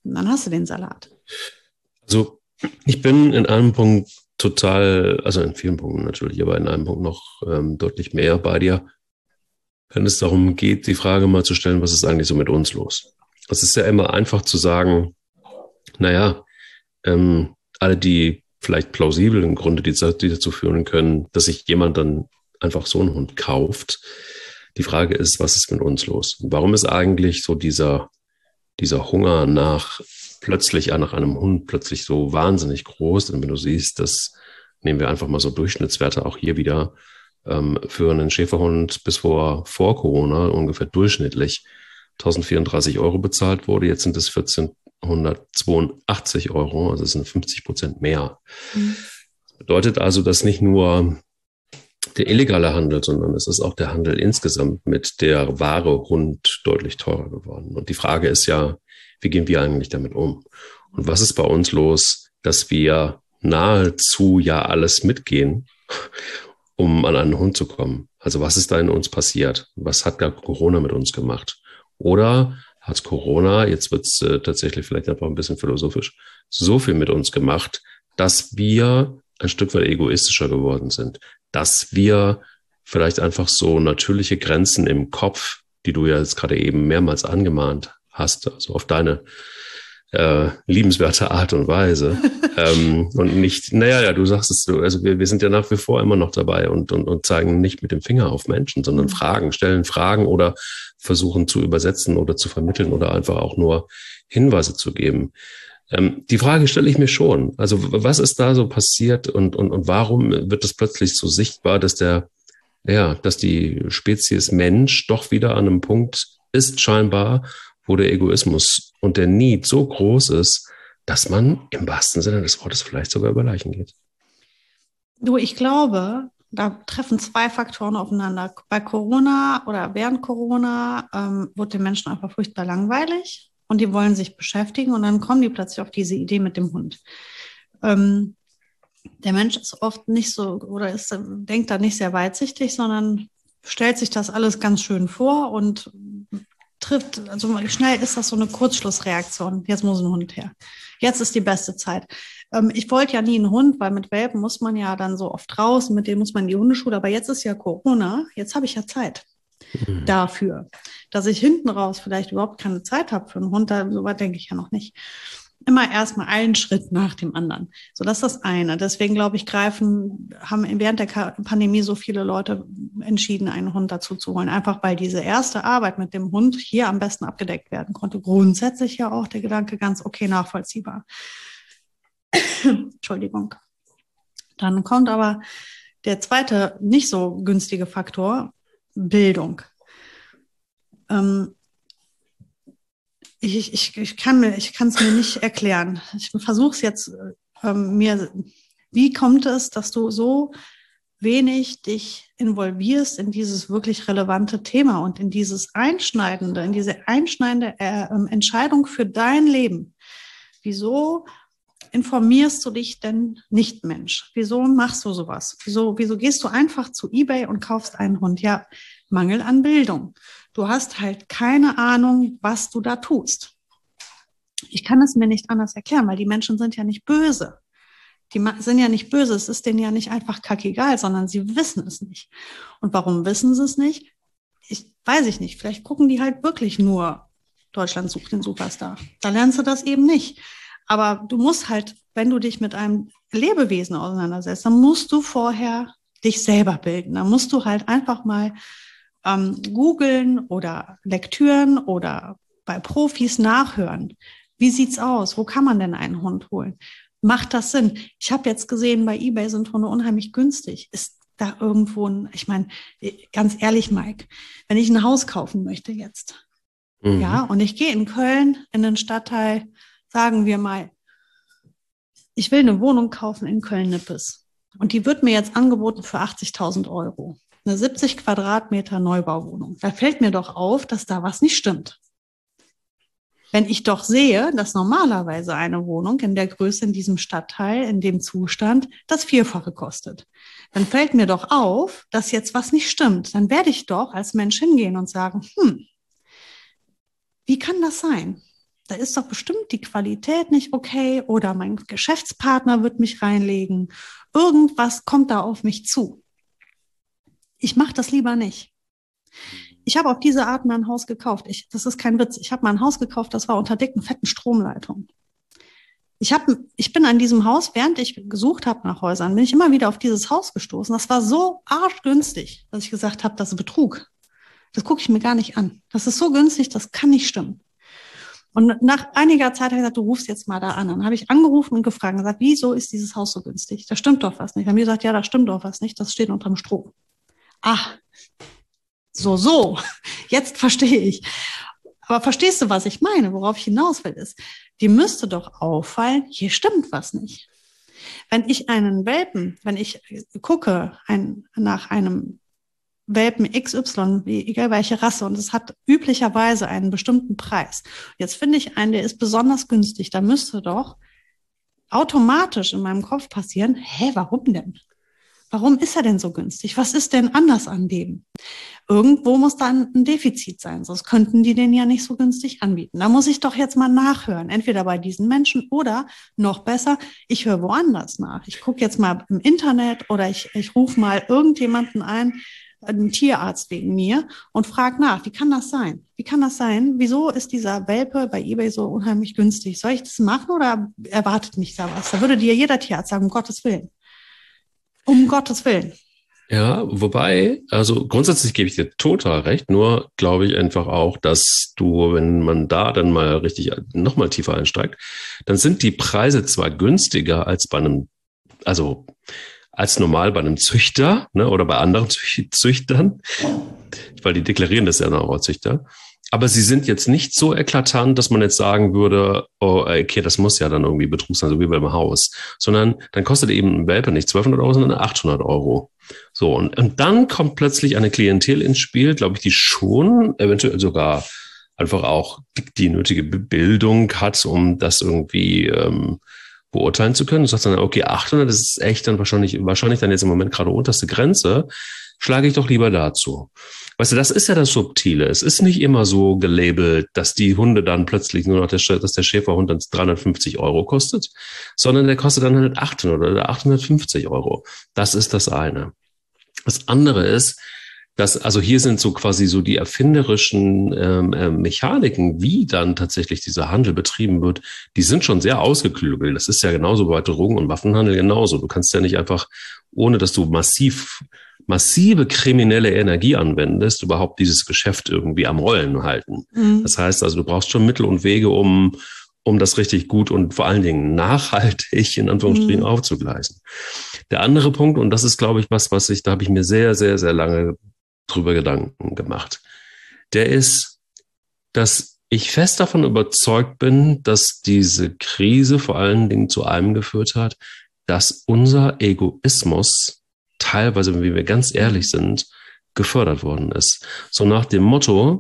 Und dann hast du den Salat. Also ich bin in einem Punkt total, also in vielen Punkten natürlich, aber in einem Punkt noch deutlich mehr bei dir, wenn es darum geht, die Frage mal zu stellen, was ist eigentlich so mit uns los? Es ist ja immer einfach zu sagen, naja, alle die vielleicht plausiblen Gründe, die dazu führen können, dass sich jemand dann einfach so einen Hund kauft. Die Frage ist, was ist mit uns los? Und warum ist eigentlich so dieser Hunger nach einem Hund plötzlich so wahnsinnig groß? Und wenn du siehst, das nehmen wir einfach mal so Durchschnittswerte auch hier wieder, für einen Schäferhund bis vor Corona ungefähr durchschnittlich 1034 Euro bezahlt wurde. Jetzt sind es 1482 Euro, also es sind 50% mehr. Das bedeutet also, dass nicht nur der illegale Handel, sondern es ist auch der Handel insgesamt mit der Ware Hund deutlich teurer geworden. Und die Frage ist ja, wie gehen wir eigentlich damit um? Und was ist bei uns los, dass wir nahezu ja alles mitgehen, um an einen Hund zu kommen? Also was ist da in uns passiert? Was hat da Corona mit uns gemacht? Oder hat Corona, jetzt wird es tatsächlich vielleicht einfach ein bisschen philosophisch, so viel mit uns gemacht, dass wir ein Stück weit egoistischer geworden sind, dass wir vielleicht einfach so natürliche Grenzen im Kopf, die du ja jetzt gerade eben mehrmals angemahnt hast, also auf deine liebenswerte Art und Weise. Und nicht, ja, du sagst es so, also wir sind ja nach wie vor immer noch dabei und zeigen nicht mit dem Finger auf Menschen, sondern stellen Fragen oder versuchen zu übersetzen oder zu vermitteln oder einfach auch nur Hinweise zu geben. Die Frage stelle ich mir schon. Also was ist da so passiert und warum wird es plötzlich so sichtbar, dass die Spezies Mensch doch wieder an einem Punkt ist scheinbar, wo der Egoismus und der Need so groß ist, dass man im wahrsten Sinne des Wortes vielleicht sogar über Leichen geht? Du, ich glaube, da treffen zwei Faktoren aufeinander. Bei Corona oder während Corona wurde den Menschen einfach furchtbar langweilig und die wollen sich beschäftigen und dann kommen die plötzlich auf diese Idee mit dem Hund. Der Mensch ist oft nicht so oder denkt da nicht sehr weitsichtig, sondern stellt sich das alles ganz schön vor und trifft, also schnell ist das so eine Kurzschlussreaktion. Jetzt muss ein Hund her. Jetzt ist die beste Zeit. Ich wollte ja nie einen Hund, weil mit Welpen muss man ja dann so oft raus, mit denen muss man in die Hundeschule. Aber jetzt ist ja Corona, jetzt habe ich ja Zeit dafür. Dass ich hinten raus vielleicht überhaupt keine Zeit habe für einen Hund, so weit denke ich ja noch nicht. Immer erstmal einen Schritt nach dem anderen. So, das ist das eine. Deswegen, glaube ich, haben während der Pandemie so viele Leute entschieden, einen Hund dazu zu holen. Einfach weil diese erste Arbeit mit dem Hund hier am besten abgedeckt werden konnte. Grundsätzlich ja auch der Gedanke ganz okay nachvollziehbar. Entschuldigung. Dann kommt aber der zweite, nicht so günstige Faktor, Bildung. Ich kann es mir nicht erklären. Ich versuche es jetzt wie kommt es, dass du so wenig dich involvierst in dieses wirklich relevante Thema und in diese einschneidende Entscheidung für dein Leben? Wieso informierst du dich denn nicht, Mensch? Wieso machst du sowas? Wieso gehst du einfach zu eBay und kaufst einen Hund? Ja, Mangel an Bildung. Du hast halt keine Ahnung, was du da tust. Ich kann es mir nicht anders erklären, weil die Menschen sind ja nicht böse. Die sind ja nicht böse. Es ist denen ja nicht einfach kackegal, sondern sie wissen es nicht. Und warum wissen sie es nicht? Weiß ich nicht. Vielleicht gucken die halt wirklich nur Deutschland sucht den Superstar. Da lernst du das eben nicht. Aber du musst halt, wenn du dich mit einem Lebewesen auseinandersetzt, dann musst du vorher dich selber bilden. Dann musst du halt einfach mal googeln oder Lektüren oder bei Profis nachhören. Wie sieht's aus? Wo kann man denn einen Hund holen? Macht das Sinn? Ich habe jetzt gesehen, bei eBay sind Hunde unheimlich günstig. Ist da irgendwo ich meine, ganz ehrlich, Mike, wenn ich ein Haus kaufen möchte jetzt, ja, und ich gehe in Köln in den Stadtteil, sagen wir mal, ich will eine Wohnung kaufen in Köln-Nippes und die wird mir jetzt angeboten für 80.000 Euro. Eine 70 Quadratmeter Neubauwohnung. Da fällt mir doch auf, dass da was nicht stimmt. Wenn ich doch sehe, dass normalerweise eine Wohnung in der Größe in diesem Stadtteil, in dem Zustand, das Vierfache kostet, dann fällt mir doch auf, dass jetzt was nicht stimmt. Dann werde ich doch als Mensch hingehen und sagen, wie kann das sein? Da ist doch bestimmt die Qualität nicht okay oder mein Geschäftspartner wird mich reinlegen. Irgendwas kommt da auf mich zu. Ich mache das lieber nicht. Ich habe auf diese Art mal ein Haus gekauft. Das ist kein Witz. Ich habe mal ein Haus gekauft, das war unter dicken, fetten Stromleitungen. Ich bin an diesem Haus, während ich gesucht habe nach Häusern, bin ich immer wieder auf dieses Haus gestoßen. Das war so arschgünstig, dass ich gesagt habe, das ist Betrug. Das gucke ich mir gar nicht an. Das ist so günstig, das kann nicht stimmen. Und nach einiger Zeit habe ich gesagt, du rufst jetzt mal da an. Dann habe ich angerufen und gefragt und gesagt, wieso ist dieses Haus so günstig? Da stimmt doch was nicht. Dann haben die gesagt, ja, da stimmt doch was nicht. Das steht unterm Strom. Ah, so. Jetzt verstehe ich. Aber verstehst du, was ich meine? Worauf ich hinaus will, ist, die müsste doch auffallen, hier stimmt was nicht. Wenn ich gucke nach einem Welpen XY, egal welche Rasse, und es hat üblicherweise einen bestimmten Preis. Jetzt finde ich einen, der ist besonders günstig. Da müsste doch automatisch in meinem Kopf passieren, warum denn? Warum ist er denn so günstig? Was ist denn anders an dem? Irgendwo muss da ein Defizit sein, sonst könnten die den ja nicht so günstig anbieten. Da muss ich doch jetzt mal nachhören, entweder bei diesen Menschen oder noch besser, ich höre woanders nach. Ich gucke jetzt mal im Internet oder ich rufe mal irgendjemanden ein, einen Tierarzt wegen mir und frage nach, wie kann das sein? Wie kann das sein? Wieso ist dieser Welpe bei eBay so unheimlich günstig? Soll ich das machen oder erwartet mich da was? Da würde dir jeder Tierarzt sagen, um Gottes Willen. Um Gottes Willen. Ja, wobei, also grundsätzlich gebe ich dir total recht, nur glaube ich einfach auch, dass du, wenn man da dann mal richtig nochmal tiefer einsteigt, dann sind die Preise zwar günstiger als als normal bei einem Züchter, ne, oder bei anderen Züchtern, weil die deklarieren das ja auch als Züchter. Aber sie sind jetzt nicht so eklatant, dass man jetzt sagen würde, oh, okay, das muss ja dann irgendwie Betrug sein, so wie beim Haus. Sondern dann kostet eben ein Welpe nicht 1200 Euro, sondern 800 Euro. So, und dann kommt plötzlich eine Klientel ins Spiel, glaube ich, die schon eventuell sogar einfach auch die nötige Bildung hat, um das irgendwie beurteilen zu können. Du sagst dann, okay, 800, das ist echt dann wahrscheinlich dann jetzt im Moment gerade unterste Grenze, schlage ich doch lieber dazu. Weißt du, das ist ja das Subtile. Es ist nicht immer so gelabelt, dass die Hunde dann plötzlich nur noch dass der Schäferhund dann 350 Euro kostet, sondern der kostet dann halt 800 oder 850 Euro. Das ist das eine. Das andere ist, also hier sind so quasi so die erfinderischen Mechaniken, wie dann tatsächlich dieser Handel betrieben wird, die sind schon sehr ausgeklügelt. Das ist ja genauso bei Drogen- und Waffenhandel genauso. Du kannst ja nicht einfach, ohne dass du massive kriminelle Energie anwendest, überhaupt dieses Geschäft irgendwie am Rollen halten. Mhm. Das heißt also, du brauchst schon Mittel und Wege, um das richtig gut und vor allen Dingen nachhaltig in Anführungsstrichen aufzugleisen. Der andere Punkt, und das ist, glaube ich, da habe ich mir sehr, sehr, sehr lange drüber Gedanken gemacht, der ist, dass ich fest davon überzeugt bin, dass diese Krise vor allen Dingen zu einem geführt hat, dass unser Egoismus teilweise, wenn wir ganz ehrlich sind, gefördert worden ist. So nach dem Motto,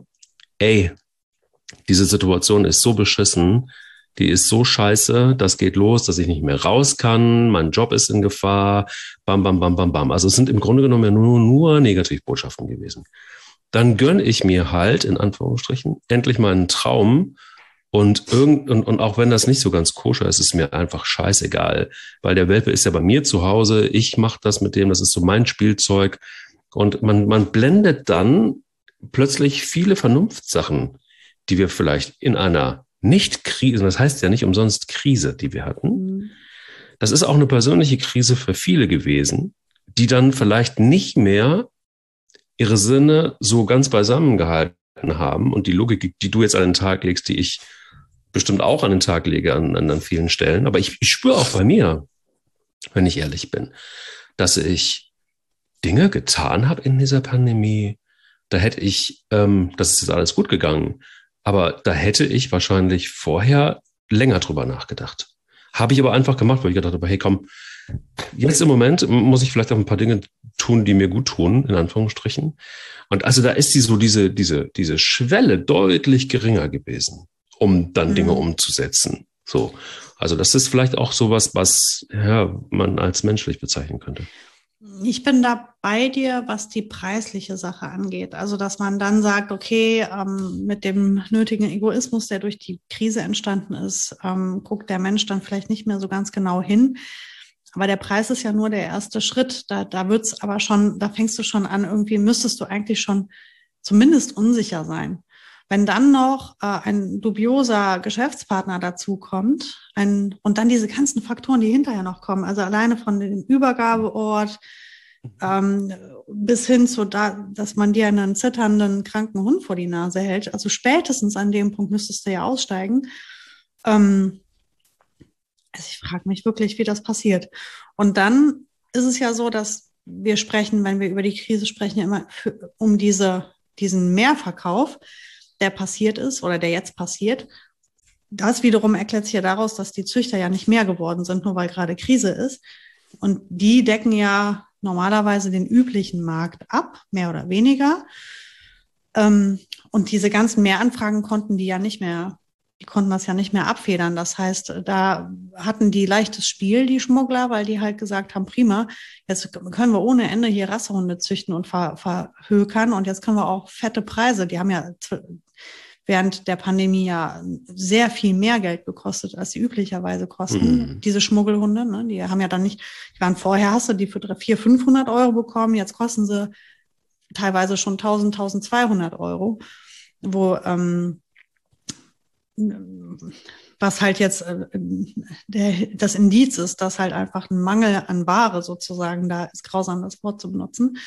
diese Situation ist so beschissen, die ist so scheiße, das geht los, dass ich nicht mehr raus kann, mein Job ist in Gefahr, bam, bam, bam, bam, bam. Also es sind im Grunde genommen ja nur Negativbotschaften gewesen. Dann gönne ich mir halt, in Anführungsstrichen, endlich meinen Traum und auch wenn das nicht so ganz koscher ist, ist mir einfach scheißegal, weil der Welpe ist ja bei mir zu Hause, ich mache das mit dem, das ist so mein Spielzeug und man blendet dann plötzlich viele Vernunftssachen, die wir vielleicht in einer Nicht-Krise, das heißt ja nicht umsonst Krise, die wir hatten. Das ist auch eine persönliche Krise für viele gewesen, die dann vielleicht nicht mehr ihre Sinne so ganz beisammen gehalten haben und die Logik, die du jetzt an den Tag legst, die ich bestimmt auch an den Tag lege an vielen Stellen. Aber ich spüre auch bei mir, wenn ich ehrlich bin, dass ich Dinge getan habe in dieser Pandemie. Da hätte ich, das ist jetzt alles gut gegangen, aber da hätte ich wahrscheinlich vorher länger drüber nachgedacht. Habe ich aber einfach gemacht, weil ich gedacht habe, hey komm, jetzt im Moment muss ich vielleicht auch ein paar Dinge tun, die mir gut tun, in Anführungsstrichen. Und also da ist diese Schwelle deutlich geringer gewesen, um dann Dinge umzusetzen. So. Also das ist vielleicht auch sowas, was man als menschlich bezeichnen könnte. Ich bin da bei dir, was die preisliche Sache angeht. Also, dass man dann sagt, okay, mit dem nötigen Egoismus, der durch die Krise entstanden ist, guckt der Mensch dann vielleicht nicht mehr so ganz genau hin. Aber der Preis ist ja nur der erste Schritt. Da wird's aber schon, da fängst du schon an, irgendwie müsstest du eigentlich schon zumindest unsicher sein. Wenn dann noch ein dubioser Geschäftspartner dazukommt, und dann diese ganzen Faktoren, die hinterher noch kommen, also alleine von dem Übergabeort bis hin zu dass man dir einen zitternden, kranken Hund vor die Nase hält, also spätestens an dem Punkt müsstest du ja aussteigen. Also ich frage mich wirklich, wie das passiert. Und dann ist es ja so, dass wir sprechen, wenn wir über die Krise sprechen, immer um diesen Mehrverkauf, der passiert ist oder der jetzt passiert. Das wiederum erklärt sich ja daraus, dass die Züchter ja nicht mehr geworden sind, nur weil gerade Krise ist. Und die decken ja normalerweise den üblichen Markt ab, mehr oder weniger. Und diese ganzen Mehranfragen konnten das ja nicht mehr abfedern. Das heißt, da hatten die leichtes Spiel, die Schmuggler, weil die halt gesagt haben, prima, jetzt können wir ohne Ende hier Rassehunde züchten und verhökern und jetzt können wir auch fette Preise. Die haben ja während der Pandemie ja sehr viel mehr Geld gekostet, als sie üblicherweise kosten. Diese Schmuggelhunde, ne? Die haben ja dann nicht, vorher hast du die für 400, 500 Euro bekommen, jetzt kosten sie teilweise schon 1000, 1200 Euro, was halt jetzt das Indiz ist, dass halt einfach ein Mangel an Ware sozusagen da ist, grausam das Wort zu benutzen.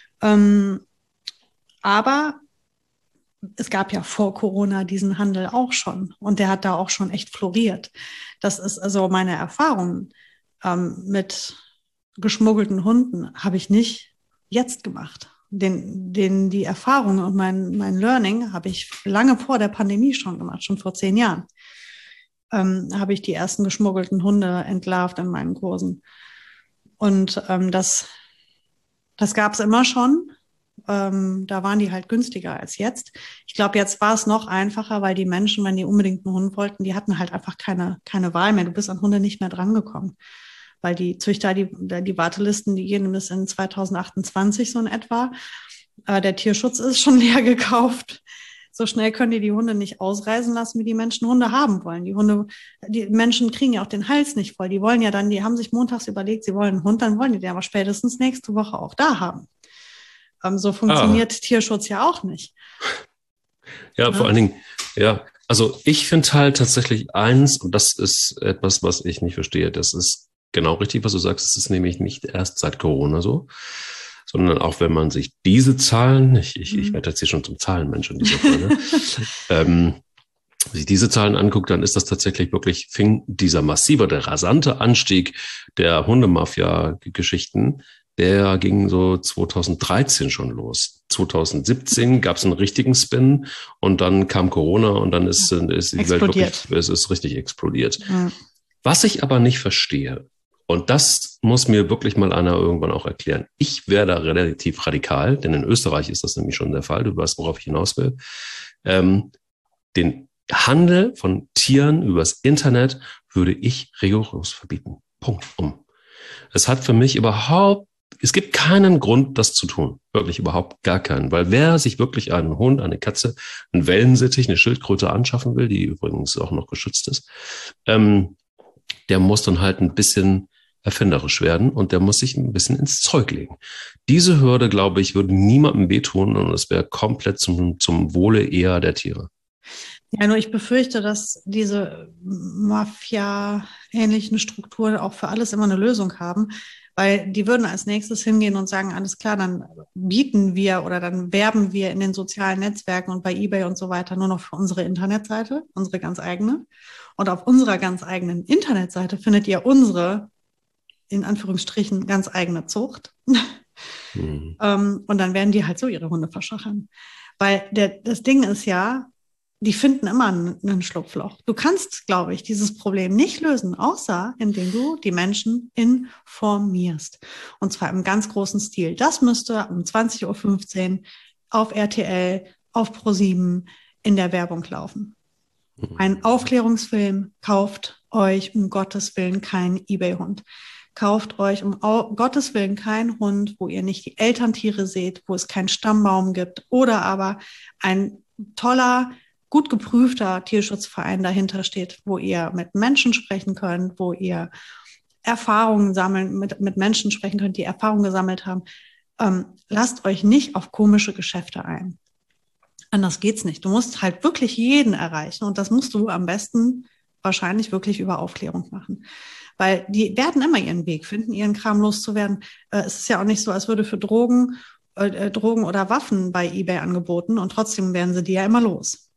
Aber es gab ja vor Corona diesen Handel auch schon und der hat da auch schon echt floriert. Das ist also meine Erfahrung mit geschmuggelten Hunden habe ich nicht jetzt gemacht. Die Erfahrung und mein Learning habe ich lange vor der Pandemie schon gemacht, schon vor 10 Jahren. Habe ich die ersten geschmuggelten Hunde entlarvt in meinen Kursen. Und das gab es immer schon. Da waren die halt günstiger als jetzt. Ich glaube, jetzt war es noch einfacher, weil die Menschen, wenn die unbedingt einen Hund wollten, die hatten halt einfach keine Wahl mehr. Du bist an Hunde nicht mehr drangekommen. Weil die Züchter, die Wartelisten, die gehen bis in 2028 so in etwa. Der Tierschutz ist schon leer gekauft. So schnell können die Hunde nicht ausreisen lassen, wie die Menschen Hunde haben wollen. Die Menschen kriegen ja auch den Hals nicht voll. Die wollen ja dann, die haben sich montags überlegt, sie wollen einen Hund, dann wollen die den aber spätestens nächste Woche auch da haben. So funktioniert Tierschutz ja auch nicht. Ja, vor allen Dingen, ja, also ich finde halt tatsächlich eins, und das ist etwas, was ich nicht verstehe, das ist genau richtig, was du sagst, es ist nämlich nicht erst seit Corona so, sondern auch wenn man sich diese Zahlen, ich werde jetzt hier schon zum Zahlenmensch in dieser Folge, sich diese Zahlen anguckt, dann ist das tatsächlich wirklich, fing dieser massive, der rasante Anstieg der Hundemafia-Geschichten, der ging so 2013 schon los. 2017 gab es einen richtigen Spin und dann kam Corona und dann ist die Welt wirklich, es ist richtig explodiert. Ja. Was ich aber nicht verstehe, und das muss mir wirklich mal einer irgendwann auch erklären. Ich wäre da relativ radikal, denn in Österreich ist das nämlich schon der Fall. Du weißt, worauf ich hinaus will. Den Handel von Tieren übers Internet würde ich rigoros verbieten. Punkt. Es hat für mich es gibt keinen Grund, das zu tun. Wirklich überhaupt gar keinen. Weil wer sich wirklich einen Hund, eine Katze, einen Wellensittich, eine Schildkröte anschaffen will, die übrigens auch noch geschützt ist, der muss dann halt ein bisschen erfinderisch werden und der muss sich ein bisschen ins Zeug legen. Diese Hürde, glaube ich, würde niemandem wehtun und es wäre komplett zum Wohle eher der Tiere. Ja, nur ich befürchte, dass diese Mafia-ähnlichen Strukturen auch für alles immer eine Lösung haben, weil die würden als nächstes hingehen und sagen, alles klar, dann bieten wir oder dann werben wir in den sozialen Netzwerken und bei eBay und so weiter nur noch für unsere Internetseite, unsere ganz eigene. Und auf unserer ganz eigenen Internetseite findet ihr unsere, in Anführungsstrichen, ganz eigene Zucht. Und dann werden die halt so ihre Hunde verschachern. Weil das Ding ist ja, die finden immer einen Schlupfloch. Du kannst, glaube ich, dieses Problem nicht lösen, außer indem du die Menschen informierst. Und zwar im ganz großen Stil. Das müsste um 20.15 Uhr auf RTL, auf ProSieben in der Werbung laufen. Ein Aufklärungsfilm, kauft euch um Gottes Willen keinen eBay-Hund. kauft euch um Gottes Willen keinen Hund, wo ihr nicht die Elterntiere seht, wo es keinen Stammbaum gibt oder aber ein toller, gut geprüfter Tierschutzverein dahinter steht, wo ihr mit Menschen sprechen könnt, wo ihr Erfahrungen sammeln, mit Menschen sprechen könnt, die Erfahrungen gesammelt haben. Lasst euch nicht auf komische Geschäfte ein. Anders geht's nicht. Du musst halt wirklich jeden erreichen und das musst du am besten wahrscheinlich wirklich über Aufklärung machen. Weil die werden immer ihren Weg finden, ihren Kram loszuwerden. Es ist ja auch nicht so, als würde für Drogen oder Waffen bei eBay angeboten und trotzdem werden sie die ja immer los.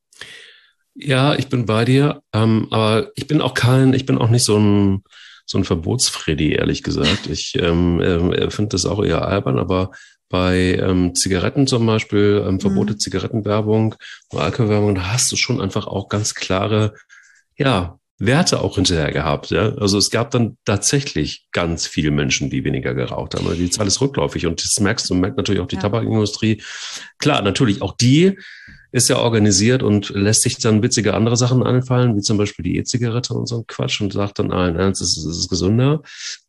Ja, ich bin bei dir, aber ich bin auch nicht so ein Verbotsfreddy, ehrlich gesagt. Ich finde das auch eher albern, aber bei Zigaretten zum Beispiel, Verbote Zigarettenwerbung oder Alkoholwerbung, da hast du schon einfach auch ganz klare, ja, Werte auch hinterher gehabt. Ja? Also es gab dann tatsächlich ganz viele Menschen, die weniger geraucht haben. Also die Zahl ist rückläufig und das merkt natürlich auch die Tabakindustrie. Klar, natürlich auch die ist ja organisiert und lässt sich dann witzige andere Sachen einfallen, wie zum Beispiel die E-Zigarette und so ein Quatsch und sagt dann allen Ernst, es ist gesünder.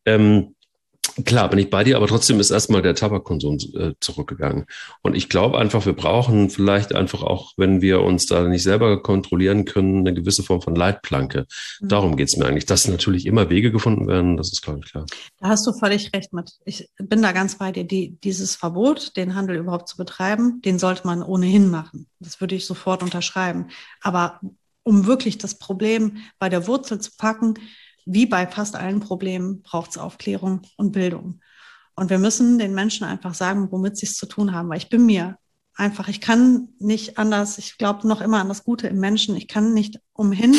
Klar, bin ich bei dir, aber trotzdem ist erstmal der Tabakkonsum zurückgegangen. Und ich glaube einfach, wir brauchen vielleicht einfach auch, wenn wir uns da nicht selber kontrollieren können, eine gewisse Form von Leitplanke. Darum geht's mir eigentlich. Dass natürlich immer Wege gefunden werden, das ist, glaube ich, klar. Da hast du völlig recht mit. Ich bin da ganz bei dir. Dieses Verbot, den Handel überhaupt zu betreiben, den sollte man ohnehin machen. Das würde ich sofort unterschreiben. Aber um wirklich das Problem bei der Wurzel zu packen, wie bei fast allen Problemen braucht es Aufklärung und Bildung. Und wir müssen den Menschen einfach sagen, womit sie es zu tun haben. Weil ich kann nicht anders, ich glaube noch immer an das Gute im Menschen, ich kann nicht umhin.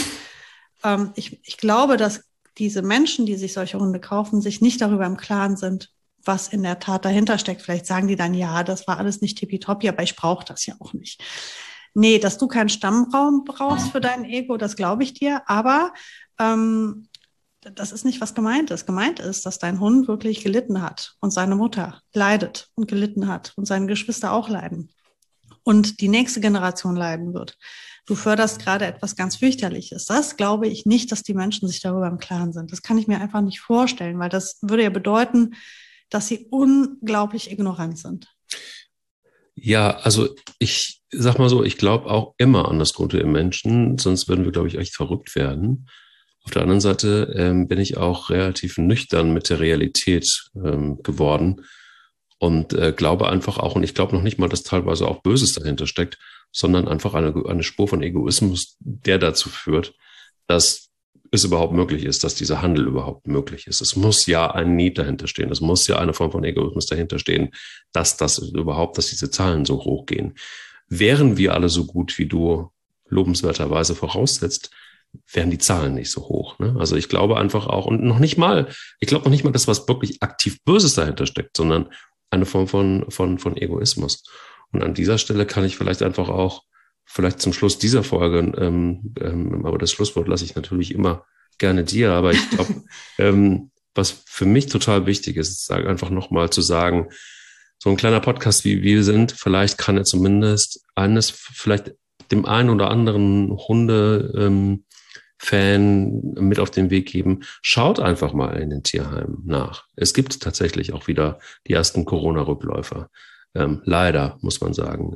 Ich glaube, dass diese Menschen, die sich solche Hunde kaufen, sich nicht darüber im Klaren sind, was in der Tat dahinter steckt. Vielleicht sagen die dann, ja, das war alles nicht tippitoppi, aber ich brauche das ja auch nicht. Nee, dass du keinen Stammbaum brauchst für dein Ego, das glaube ich dir, aber das ist nicht, was gemeint ist. Gemeint ist, dass dein Hund wirklich gelitten hat und seine Mutter leidet und gelitten hat und seine Geschwister auch leiden und die nächste Generation leiden wird. Du förderst gerade etwas ganz fürchterliches. Das glaube ich nicht, dass die Menschen sich darüber im Klaren sind. Das kann ich mir einfach nicht vorstellen, weil das würde ja bedeuten, dass sie unglaublich ignorant sind. Ja, also ich sag mal so, ich glaube auch immer an das Gute im Menschen, sonst würden wir, glaube ich, echt verrückt werden. Auf der anderen Seite bin ich auch relativ nüchtern mit der Realität geworden und glaube einfach auch, und ich glaube noch nicht mal, dass teilweise auch Böses dahinter steckt, sondern einfach eine Spur von Egoismus, der dazu führt, dass es überhaupt möglich ist, dass dieser Handel überhaupt möglich ist. Es muss ja ein Need dahinter stehen. Es muss ja eine Form von Egoismus dahinter stehen, dass diese Zahlen so hochgehen. Wären wir alle so gut, wie du lobenswerterweise voraussetzt, wären die Zahlen nicht so hoch. Ne? Also ich glaube einfach auch, und ich glaube noch nicht mal, dass was wirklich aktiv Böses dahinter steckt, sondern eine Form von Egoismus. Und an dieser Stelle kann ich vielleicht einfach auch, vielleicht zum Schluss dieser Folge, aber das Schlusswort lasse ich natürlich immer gerne dir, aber ich glaube, was für mich total wichtig ist einfach nochmal zu sagen, so ein kleiner Podcast wie wir sind, vielleicht kann er zumindest vielleicht dem einen oder anderen Fan mit auf den Weg geben, schaut einfach mal in den Tierheimen nach. Es gibt tatsächlich auch wieder die ersten Corona-Rückläufer. Leider, muss man sagen.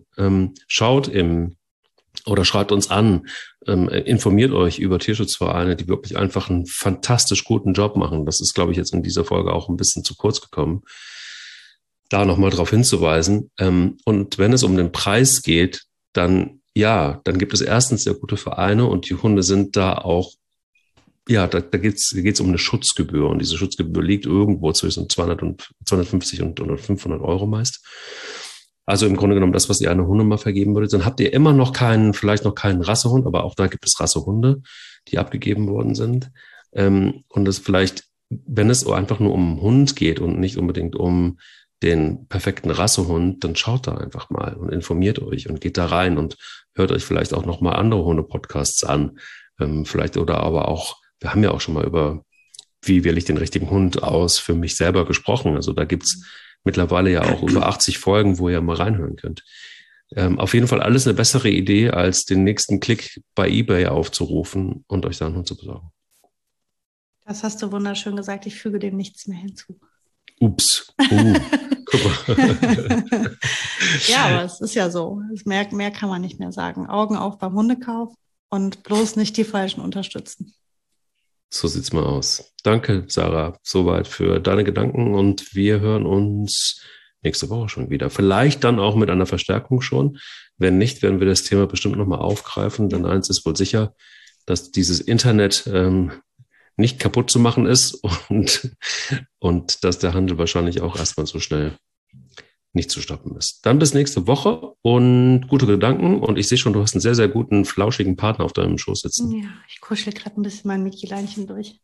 Oder schreibt uns an, informiert euch über Tierschutzvereine, die wirklich einfach einen fantastisch guten Job machen. Das ist, glaube ich, jetzt in dieser Folge auch ein bisschen zu kurz gekommen, da nochmal darauf hinzuweisen. Und wenn es um den Preis geht, dann gibt es erstens sehr gute Vereine und die Hunde sind da auch, da geht's um eine Schutzgebühr und diese Schutzgebühr liegt irgendwo zwischen 250 und 500 Euro meist. Also im Grunde genommen das, was ihr einer Hunde mal vergeben würdet. Dann habt ihr immer noch vielleicht noch keinen Rassehund, aber auch da gibt es Rassehunde, die abgegeben worden sind. Und das vielleicht, wenn es einfach nur um einen Hund geht und nicht unbedingt um den perfekten Rassehund, dann schaut da einfach mal und informiert euch und geht da rein und hört euch vielleicht auch noch mal andere Hunde-Podcasts an. Vielleicht oder aber auch, wir haben ja auch schon mal über, wie wähle ich den richtigen Hund aus, für mich selber gesprochen. Also da gibt's mittlerweile ja auch über 80 Folgen, wo ihr mal reinhören könnt. Auf jeden Fall alles eine bessere Idee, als den nächsten Klick bei eBay aufzurufen und euch da einen Hund zu besorgen. Das hast du wunderschön gesagt. Ich füge dem nichts mehr hinzu. Ups. Guck mal. Ja, aber es ist ja so. Mehr kann man nicht mehr sagen. Augen auf beim Hundekauf und bloß nicht die Falschen unterstützen. So sieht's mal aus. Danke, Sarah, soweit für deine Gedanken und wir hören uns nächste Woche schon wieder. Vielleicht dann auch mit einer Verstärkung schon. Wenn nicht, werden wir das Thema bestimmt nochmal aufgreifen, denn eins ist wohl sicher, dass dieses Internet nicht kaputt zu machen ist und dass der Handel wahrscheinlich auch erstmal so schnell nicht zu stoppen ist. Dann bis nächste Woche und gute Gedanken. Und ich sehe schon, du hast einen sehr, sehr guten, flauschigen Partner auf deinem Schoß sitzen. Ja, ich kuschel gerade ein bisschen mein Mickey-Leinchen durch.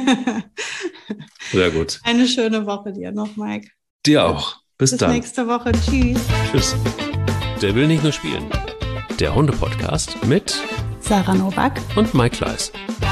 Sehr gut. Eine schöne Woche dir noch, Mike. Dir auch. Bis dann. Bis nächste Woche. Tschüss. Tschüss. Der will nicht nur spielen. Der Hunde-Podcast mit Sarah Nowak und Mike Kleiss.